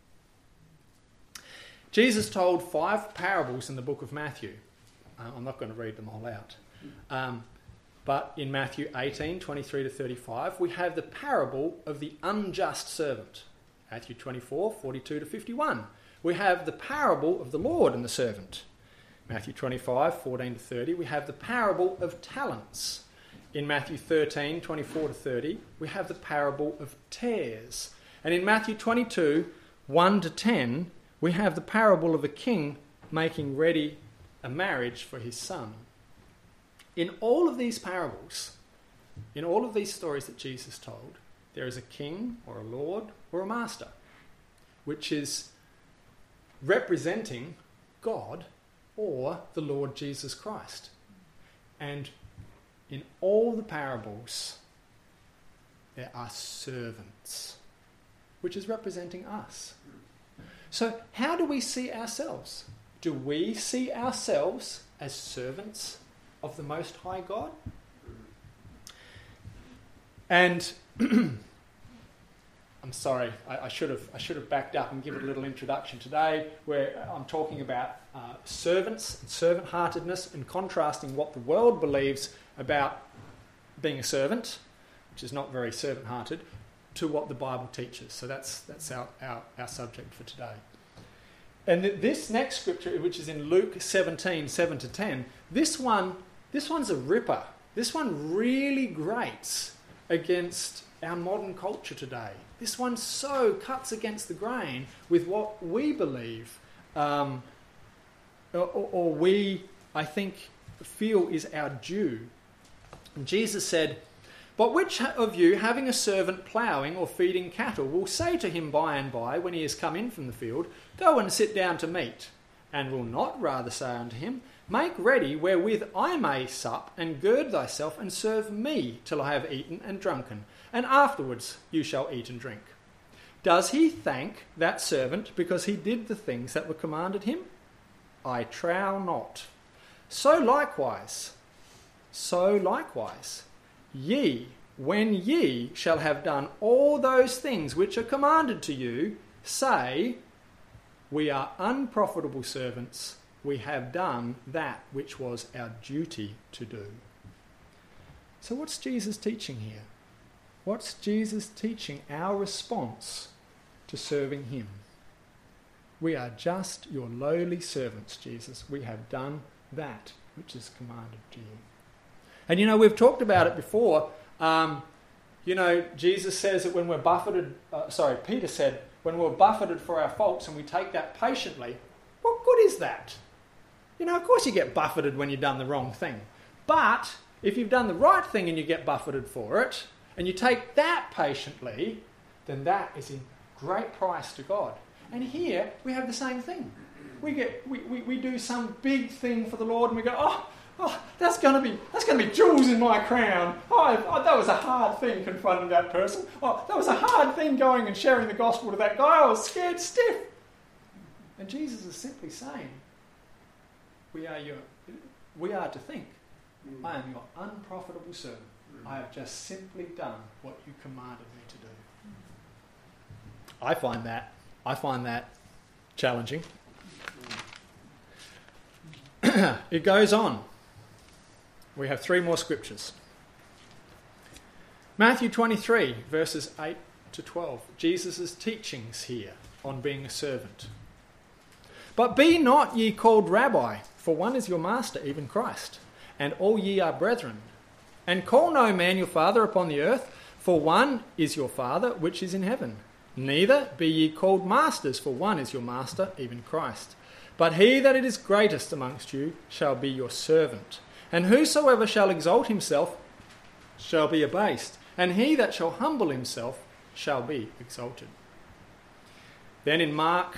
Jesus told 5 parables in the book of Matthew. I'm not going to read them all out. But in Matthew 18:23-35, we have the parable of the unjust servant. Matthew 24:42-51. We have the parable of the Lord and the servant. Matthew 25:14-30, we have the parable of talents. In Matthew 13:24-30, we have the parable of tares. And in Matthew 22:1-10, we have the parable of a king making ready a marriage for his son. In all of these parables, in all of these stories that Jesus told, there is a king or a lord or a master, which is representing God or the Lord Jesus Christ. And in all the parables, there are servants, which is representing us. So how do we see ourselves? Do we see ourselves as servants of the Most High God? And I'm sorry, I should have backed up and given a little introduction today where I'm talking about servants, servant-heartedness, and contrasting what the world believes about being a servant, which is not very servant-hearted, to what the Bible teaches. So that's our subject for today. And this next scripture, which is in Luke 17:7-10, this one's a ripper. This one really grates against our modern culture today. This one so cuts against the grain with what we believe, or we, I think, feel is our due. And Jesus said, "But which of you, having a servant ploughing or feeding cattle, will say to him by and by, when he has come in from the field, 'Go and sit down to meat,' and will not rather say unto him, 'Make ready wherewith I may sup, and gird thyself, and serve me till I have eaten and drunken, and afterwards you shall eat and drink'? Does he thank that servant because he did the things that were commanded him? I trow not. So likewise, ye, when ye shall have done all those things which are commanded to you, say, We are unprofitable servants, we have done that which was our duty to do." So what's Jesus teaching here? What's Jesus teaching our response to serving him. We are just your lowly servants, Jesus. We have done that which is commanded to you. And we've talked about it before. Jesus says that when we're buffeted, Peter said, when we're buffeted for our faults and we take that patiently, what good is that? Of course you get buffeted when you've done the wrong thing. But if you've done the right thing and you get buffeted for it, and you take that patiently, then that is in great price to God. And here we have the same thing. We do some big thing for the Lord, and we go, oh, that's going to be jewels in my crown. Oh, that was a hard thing confronting that person. Oh, that was a hard thing going and sharing the gospel to that guy. I was scared stiff. And Jesus is simply saying, we are to think, I am your unprofitable servant. I have just simply done what you commanded me to do. I find that challenging. It goes on. We have 3 more scriptures. Matthew 23, verses 8 to 12. Jesus' teachings here on being a servant. But be not ye called Rabbi, for one is your master, even Christ, and all ye are brethren. And call no man your father upon the earth, for one is your Father which is in heaven. Neither be ye called masters, for one is your master, even Christ. But he that is greatest amongst you shall be your servant. And whosoever shall exalt himself shall be abased, and he that shall humble himself shall be exalted. Then in Mark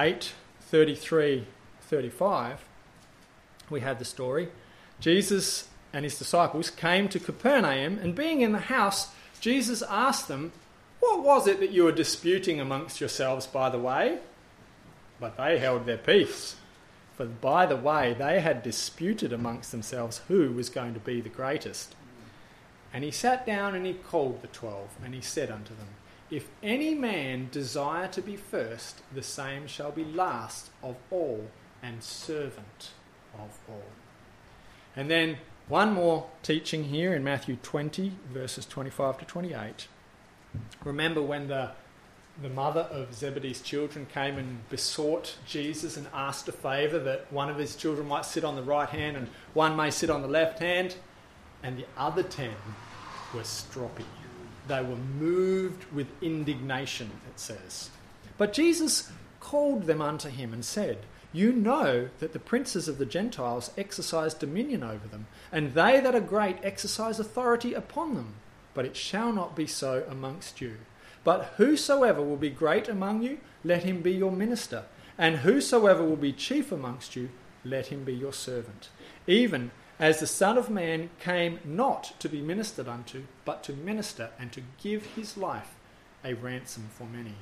8:33-35, we have the story. Jesus and his disciples came to Capernaum, and being in the house, Jesus asked them, what was it that you were disputing amongst yourselves by the way? But they held their peace. For by the way, they had disputed amongst themselves who was going to be the greatest. And he sat down and he called the 12, and he said unto them, if any man desire to be first, the same shall be last of all, and servant of all. And then one more teaching here in Matthew 20, verses 25 to 28. Remember when the mother of Zebedee's children came and besought Jesus and asked a favour that one of his children might sit on the right hand and one may sit on the left hand, and the other 10 were stroppy. They were moved with indignation, it says. But Jesus called them unto him and said, you know that the princes of the Gentiles exercise dominion over them, and they that are great exercise authority upon them. But it shall not be so amongst you. But whosoever will be great among you, let him be your minister. And whosoever will be chief amongst you, let him be your servant. Even as the Son of Man came not to be ministered unto, but to minister and to give his life a ransom for many.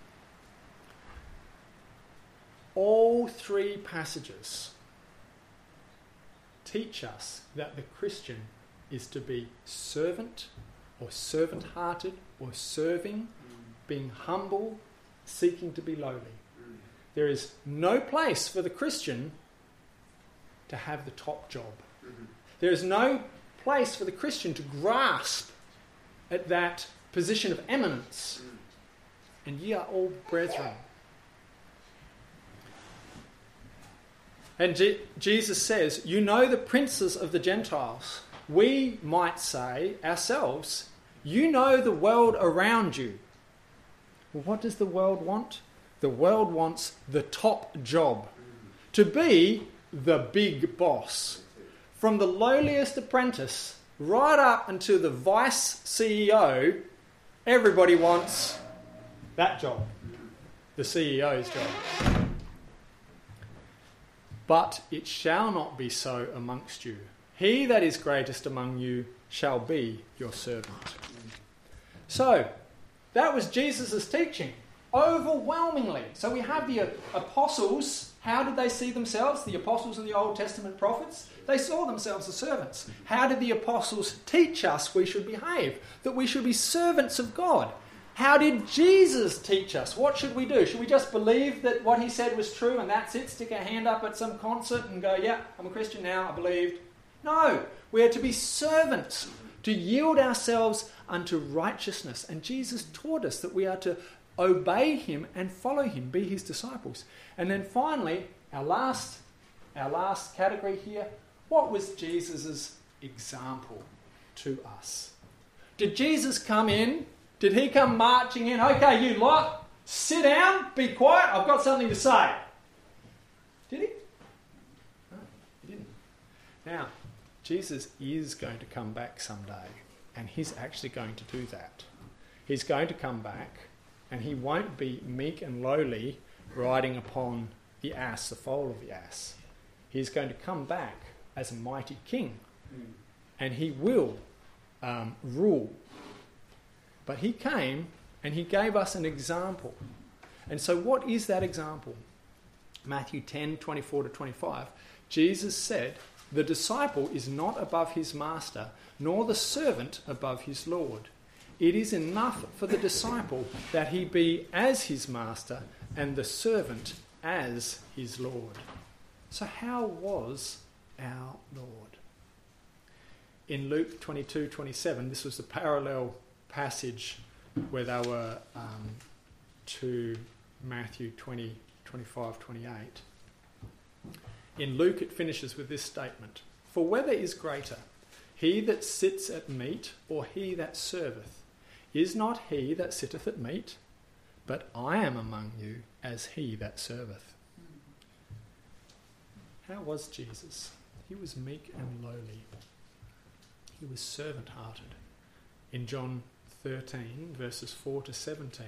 All 3 passages teach us that the Christian is to be servant or servant-hearted or serving, being humble, seeking to be lowly. There is no place for the Christian to have the top job. There is no place for the Christian to grasp at that position of eminence. And ye are all brethren. And Jesus says, you know the princes of the Gentiles. We might say ourselves, you know the world around you. Well, what does the world want? The world wants the top job. To be the big boss. From the lowliest apprentice right up until the vice CEO, everybody wants that job. The CEO's job. But it shall not be so amongst you. He that is greatest among you shall be your servant. So, that was Jesus' teaching. Overwhelmingly. So we have the apostles. How did they see themselves? The apostles and the Old Testament prophets. They saw themselves as servants. How did the apostles teach us we should behave? That we should be servants of God. How did Jesus teach us? What should we do? Should we just believe that what he said was true and that's it? Stick our hand up at some concert and go, yeah, I'm a Christian now, I believed. No, we are to be servants, to yield ourselves unto righteousness. And Jesus taught us that we are to obey him and follow him, be his disciples. And then finally, our last category here, what was Jesus' example to us? Did Jesus come in? Did he come marching in? Okay, you lot, sit down, be quiet, I've got something to say. Did he? No, he didn't. Now, Jesus is going to come back someday, and he's actually going to do that. He's going to come back, and he won't be meek and lowly riding upon the ass, the foal of the ass. He's going to come back as a mighty king, and he will rule. But he came and he gave us an example. And so what is that example? Matthew 10:24-25, Jesus said, "The disciple is not above his master, nor the servant above his Lord. It is enough for the disciple that he be as his master and the servant as his Lord." So how was our Lord? In Luke 22:27, this was the parallel passage where they were to Matthew 20:25-28. In Luke it finishes with this statement: "For whether is greater, he that sits at meat or he that serveth? Is not he that sitteth at meat? But I am among you as he that serveth." How was Jesus? He was meek and lowly. He was servant-hearted. In John 13, verses 4-17,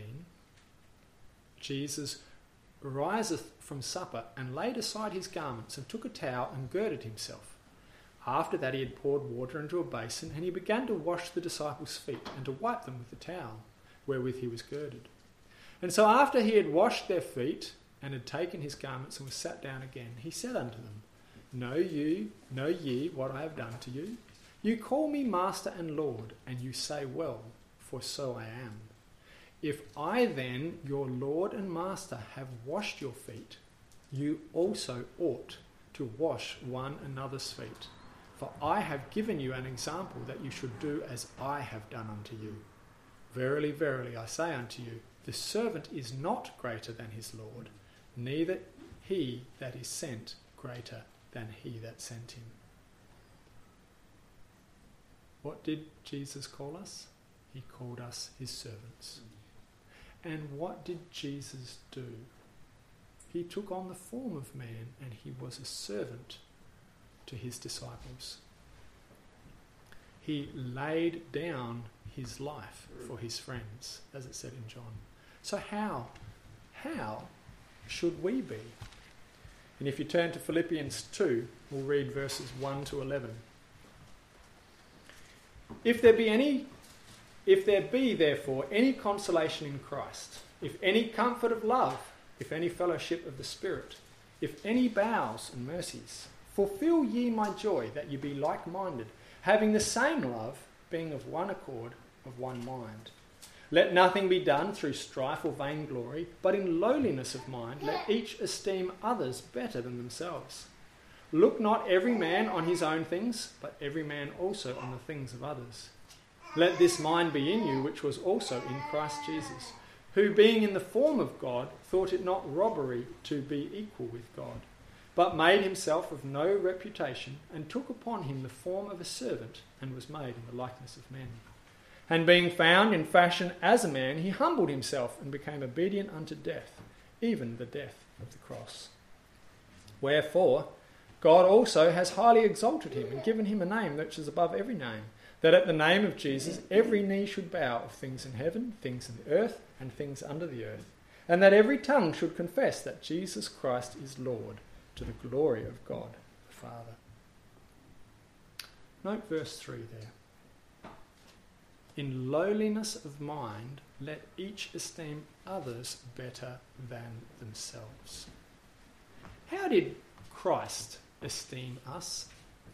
Jesus riseth from supper and laid aside his garments and took a towel and girded himself. After that he had poured water into a basin, and he began to wash the disciples' feet and to wipe them with the towel wherewith he was girded. And so after he had washed their feet and had taken his garments and was sat down again, he said unto them, Know ye what I have done to you? You call me Master and Lord, and you say well, for so I am. If I then, your Lord and Master, have washed your feet, you also ought to wash one another's feet. For I have given you an example that you should do as I have done unto you. Verily, verily, I say unto you, the servant is not greater than his Lord, neither he that is sent greater than he that sent him. What did Jesus call us? He called us his servants. And what did Jesus do? He took on the form of man, and he was a servant to his disciples. He laid down his life for his friends, as it said in John. So how should we be? And if you turn to Philippians 2, we'll read verses 1-11. If there be therefore any consolation in Christ, if any comfort of love, if any fellowship of the Spirit, if any bowels and mercies, fulfill ye my joy, that ye be like-minded, having the same love, being of one accord, of one mind. Let nothing be done through strife or vainglory, but in lowliness of mind let each esteem others better than themselves. Look not every man on his own things, but every man also on the things of others. Let this mind be in you, which was also in Christ Jesus, who being in the form of God, thought it not robbery to be equal with God, but made himself of no reputation, and took upon him the form of a servant, and was made in the likeness of men. And being found in fashion as a man, he humbled himself, and became obedient unto death, even the death of the cross. Wherefore God also has highly exalted him, and given him a name which is above every name, that at the name of Jesus every knee should bow, of things in heaven, things in the earth, and things under the earth, and that every tongue should confess that Jesus Christ is Lord, to the glory of God the Father. Note verse 3 there. In lowliness of mind, let each esteem others better than themselves. How did Christ esteem us?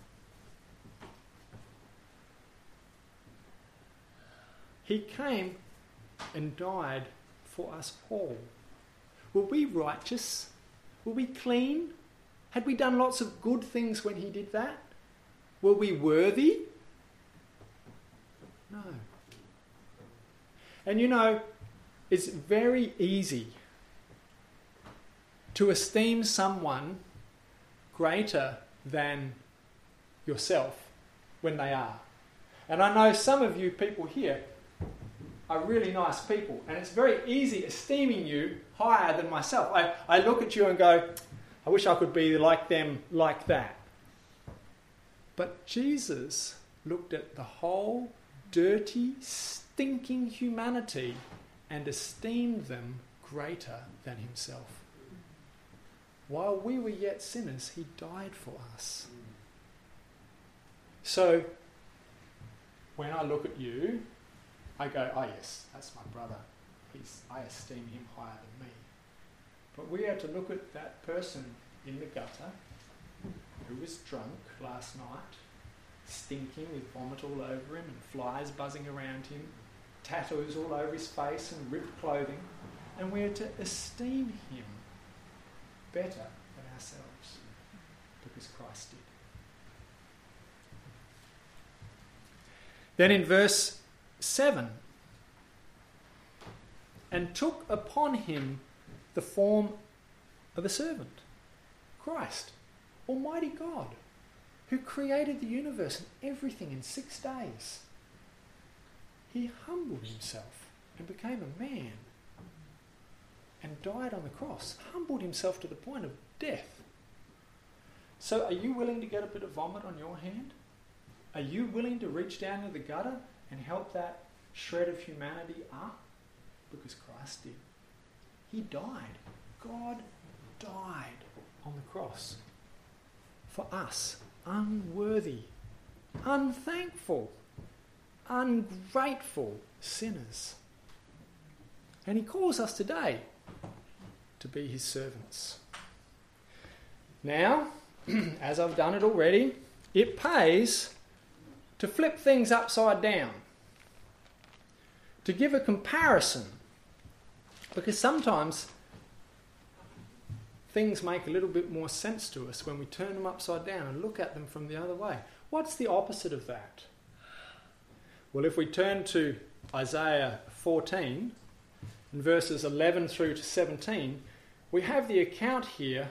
He came and died for us all. Were we righteous? Were we clean? Had we done lots of good things when he did that? Were we worthy? No. And you know, it's very easy to esteem someone greater than yourself when they are. And I know some of you people here are really nice people, and it's very easy esteeming you higher than myself. I look at you and go, I wish I could be like them like that. But Jesus looked at the whole dirty, stinking humanity and esteemed them greater than himself. While we were yet sinners, he died for us. So, when I look at you, I go, oh yes, that's my brother. I esteem him higher than me. But we are to look at that person in the gutter who was drunk last night, stinking with vomit all over him and flies buzzing around him, tattoos all over his face and ripped clothing, and we are to esteem him better than ourselves because Christ did. Then in verse 7, and took upon him the form of a servant, Christ, Almighty God, who created the universe and everything in 6 days. He humbled himself and became a man and died on the cross, humbled himself to the point of death. So are you willing to get a bit of vomit on your hand? Are you willing to reach down to the gutter and help that shred of humanity up? Because Christ did. He died. God died on the cross for us, unworthy, unthankful, ungrateful sinners. And he calls us today to be his servants. Now, as I've done it already, it pays to flip things upside down, to give a comparison, because sometimes things make a little bit more sense to us when we turn them upside down and look at them from the other way. What's the opposite of that? Well, if we turn to Isaiah 14, in verses 11 through to 17, we have the account here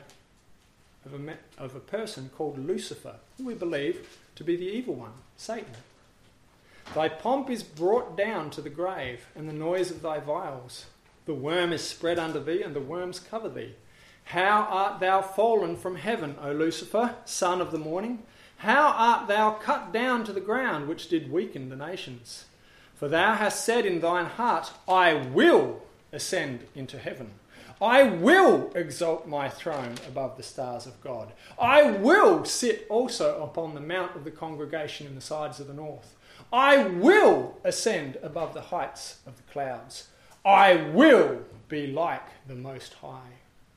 of a person called Lucifer, who we believe to be the evil one, Satan. Thy pomp is brought down to the grave, and the noise of thy vials. The worm is spread under thee, and the worms cover thee. How art thou fallen from heaven, O Lucifer, son of the morning? How art thou cut down to the ground, which did weaken the nations? For thou hast said in thine heart, I will ascend into heaven. I will exalt my throne above the stars of God. I will sit also upon the mount of the congregation in the sides of the north. I will ascend above the heights of the clouds. I will be like the Most High.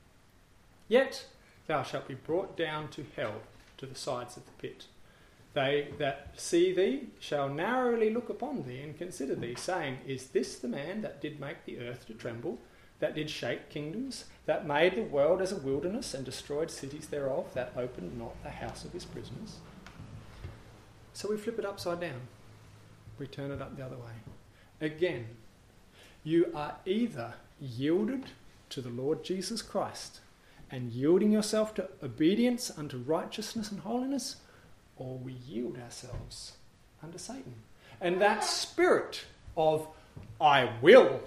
Yet thou shalt be brought down to hell, to the sides of the pit. They that see thee shall narrowly look upon thee and consider thee, saying, Is this the man that did make the earth to tremble, that did shake kingdoms, that made the world as a wilderness and destroyed cities thereof, that opened not the house of his prisoners? So we flip it upside down. We turn it up the other way. Again, you are either yielded to the Lord Jesus Christ and yielding yourself to obedience unto righteousness and holiness, or we yield ourselves under Satan. And that spirit of I will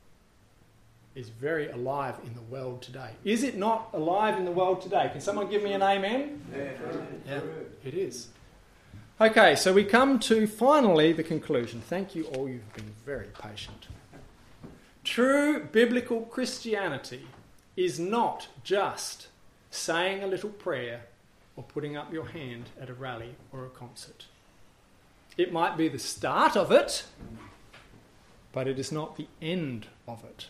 is very alive in the world today. Is it not alive in the world today? Can someone give me an amen? Yeah, it is. Okay, so we come to finally the conclusion. Thank you all, you've been very patient. True biblical Christianity is not just saying a little prayer or putting up your hand at a rally or a concert. It might be the start of it, but it is not the end of it.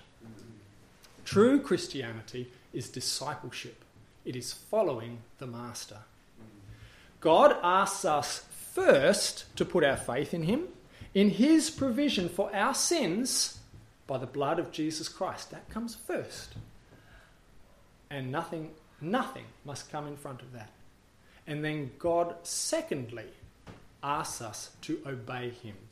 True Christianity is discipleship. It is following the Master. God asks us first to put our faith in him, in his provision for our sins by the blood of Jesus Christ. That comes first. And nothing must come in front of that. And then God, secondly, asks us to obey him,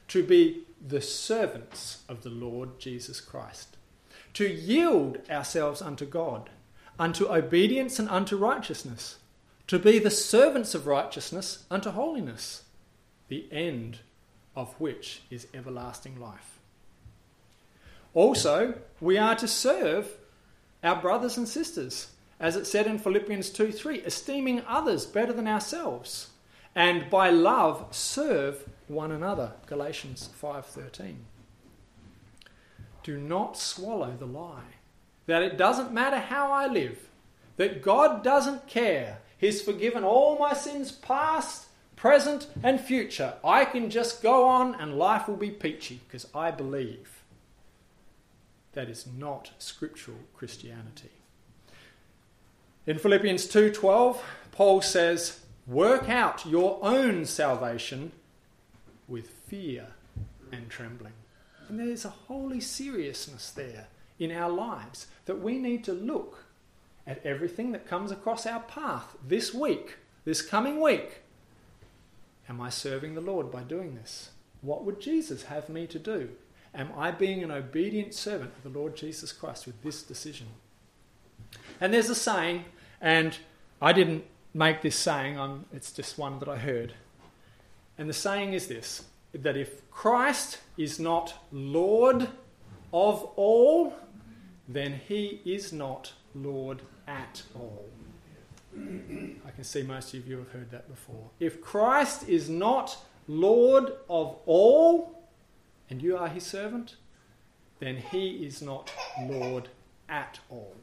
to be the servants of the Lord Jesus Christ, to yield ourselves unto God, unto obedience and unto righteousness, to be the servants of righteousness unto holiness, the end of which is everlasting life. Also, we are to serve our brothers and sisters, as it said in Philippians 2:3, esteeming others better than ourselves, and by love serve one another, Galatians 5:13. Do not swallow the lie that it doesn't matter how I live, that God doesn't care. He's forgiven all my sins past, present and future. I can just go on and life will be peachy because I believe. That is not scriptural Christianity. In Philippians 2:12, Paul says, work out your own salvation with fear and trembling. And there's a holy seriousness there in our lives that we need to look at everything that comes across our path this week, this coming week. Am I serving the Lord by doing this? What would Jesus have me to do? Am I being an obedient servant of the Lord Jesus Christ with this decision? And there's a saying, and I didn't make this saying, it's just one that I heard. And the saying is this, that if Christ is not Lord of all, then he is not Lord at all. I can see most of you have heard that before. If Christ is not Lord of all, and you are his servant, then he is not Lord at all.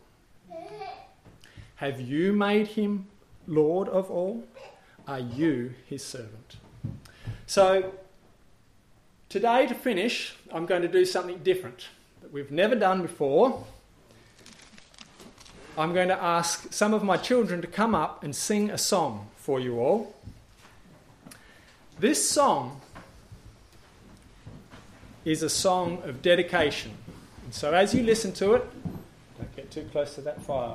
Have you made him Lord of all? Are you his servant? So, today to finish, I'm going to do something different that we've never done before. I'm going to ask some of my children to come up and sing a song for you all. This song is a song of dedication. And so as you listen to it, don't get too close to that fire.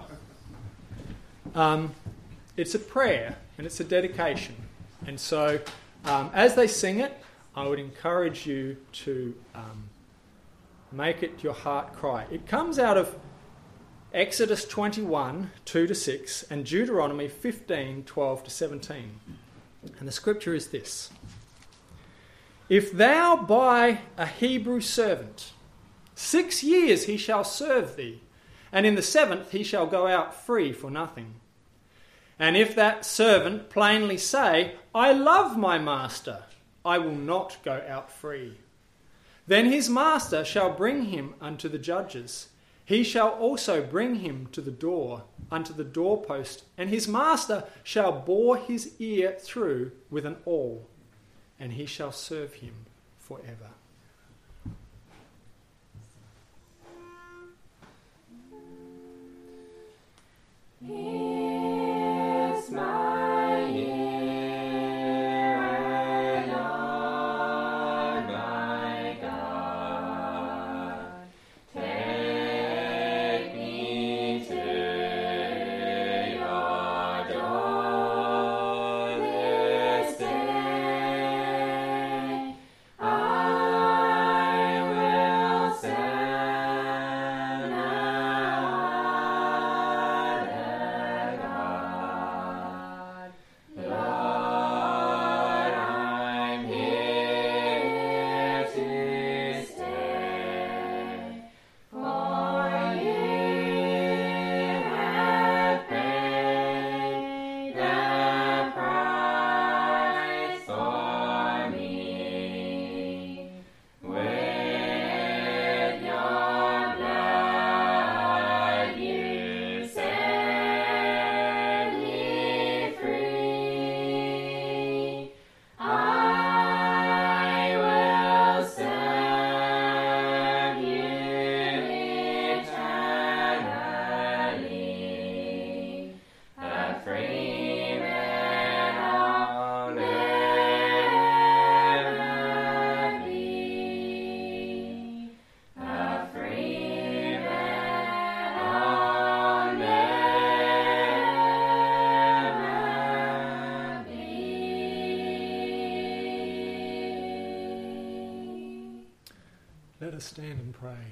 It's a prayer and it's a dedication. And so as they sing it, I would encourage you to make it your heart cry. It comes out of Exodus 21, 2-6, and Deuteronomy 15, 12-17. And the scripture is this. If thou buy a Hebrew servant, 6 years he shall serve thee, and in the 7th he shall go out free for nothing. And if that servant plainly say, I love my master, I will not go out free. Then his master shall bring him unto the judges. He shall also bring him to the door, unto the doorpost, and his master shall bore his ear through with an awl, and he shall serve him forever. Here's my ear, Lord my God. Take me to your door this day. I us stand and pray.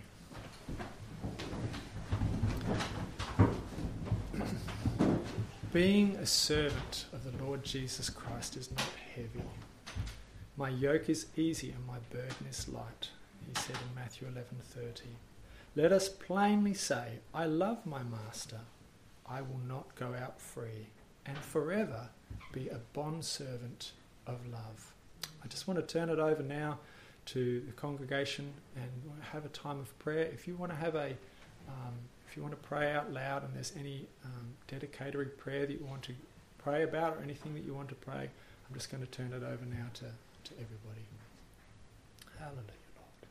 Being a servant of the Lord Jesus Christ is not heavy. My yoke is easy and my burden is light, he said in Matthew 11:30. Let us plainly say, I love my master. I will not go out free and forever be a bondservant of love. I just want to turn it over now to the congregation and have a time of prayer. If you want to have if you want to pray out loud and there's any dedicatory prayer that you want to pray about or anything that you want to pray, I'm just going to turn it over now to everybody. Hallelujah, Lord.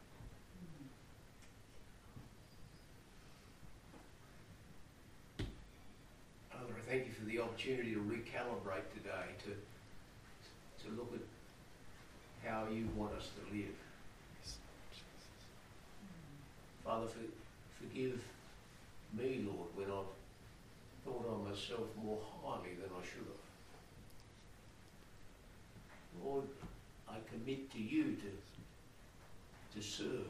Father, I thank you for the opportunity to recalibrate today, to look at how you want us to live. Father, forgive me, Lord, when I've thought of myself more highly than I should have. Lord, I commit to you to serve.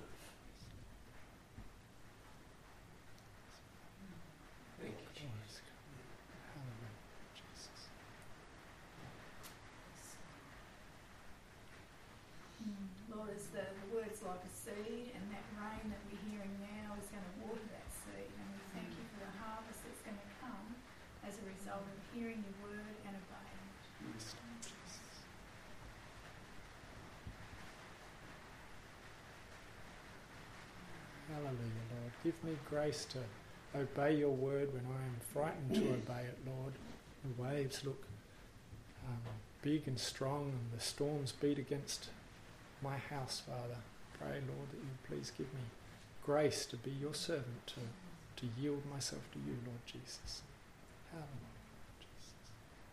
Thank you, Jesus. Hallelujah, Jesus. Lord, as the word's like a seed, and that rain that we're hearing now is going to water that seed, and we thank you for the harvest that's going to come as a result of hearing your word and obeying it. Yes, Lord Jesus. Hallelujah, Lord. Give me grace to obey your word when I am frightened to obey it, Lord. The waves look big and strong and the storms beat against my house, Father. Pray, Lord, that you please give me grace to be your servant, to yield myself to you, Lord Jesus. Hallelujah, Jesus.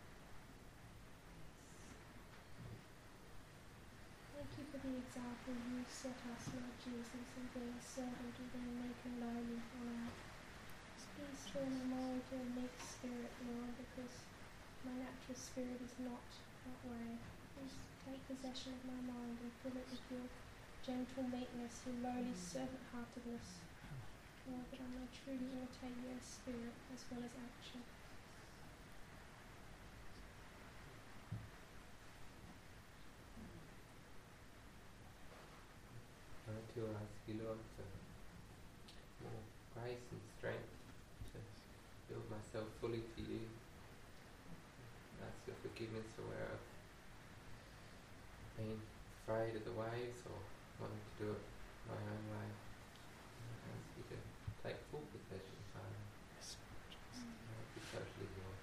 Thank you for the example you set us, Lord Jesus, in being a servant and being meek and lowly, Lord. Please turn me more into a meek spirit, Lord, because my natural spirit is not that way. Please take possession of my mind and fill it with your gentle meekness, your lowly servant-heartedness, Lord, that I may truly imitate you in spirit as well as action. I too ask you, Lord, for more grace and strength to build myself fully to you. Ask for forgiveness for where I've been afraid of the waves or wanting to do it my own way. I ask you to take full possession, Father. Yes, Lord Jesus. I will be totally yours.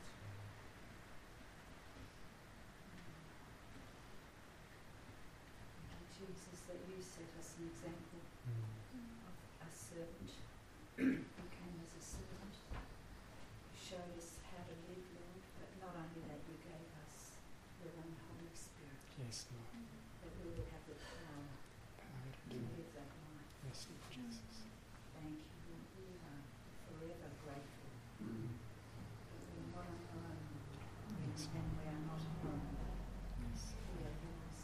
Thank you, Jesus, that you set us an example of a servant who came as a servant. You showed us how to live, Lord, but not only that, you gave us your own Holy Spirit, Yes, Lord. that we would have the power Power to to do it. live that life. Yes, Lord Jesus. Thank you, Lord. We are forever grateful Mm. that we're not alone, Yes, and we are not alone. Yes. We are yours.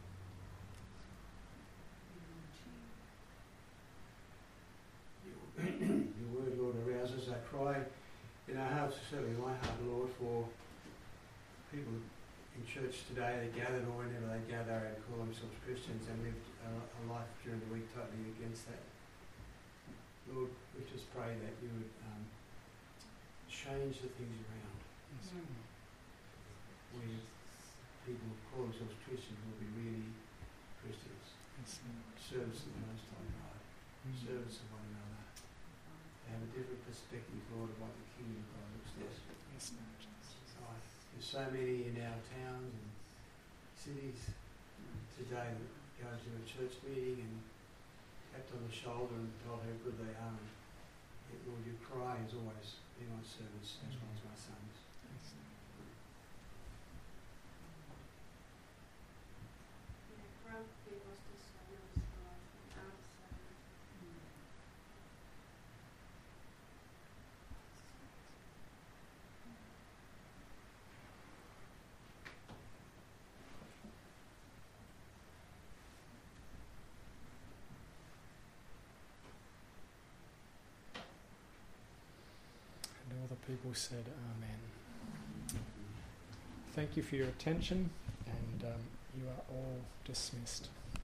We belong to you. Your word, Lord, arouses that cry in our hearts, certainly in my heart, Lord, for people in church today that gathered or whenever they gather and call themselves Christians and lived a life during the week totally against that. Lord, we just pray that you would change the things around. Yes, Mm. Lord. Where people call themselves Christians will be really Christians. Yes, Lord. Service of the Most High God. Mm. Service of one another. They have a different perspective, Lord, of what the kingdom of God looks like. Yes, Lord Jesus. Right. There's so many in our towns and cities today that go to a church meeting and tapped on the shoulder and told how good they are. And yet, Lord, your cry is always, be my servants as well as my sons. Yes, Lord. people said Amen. Thank you for your attention, and you are all dismissed.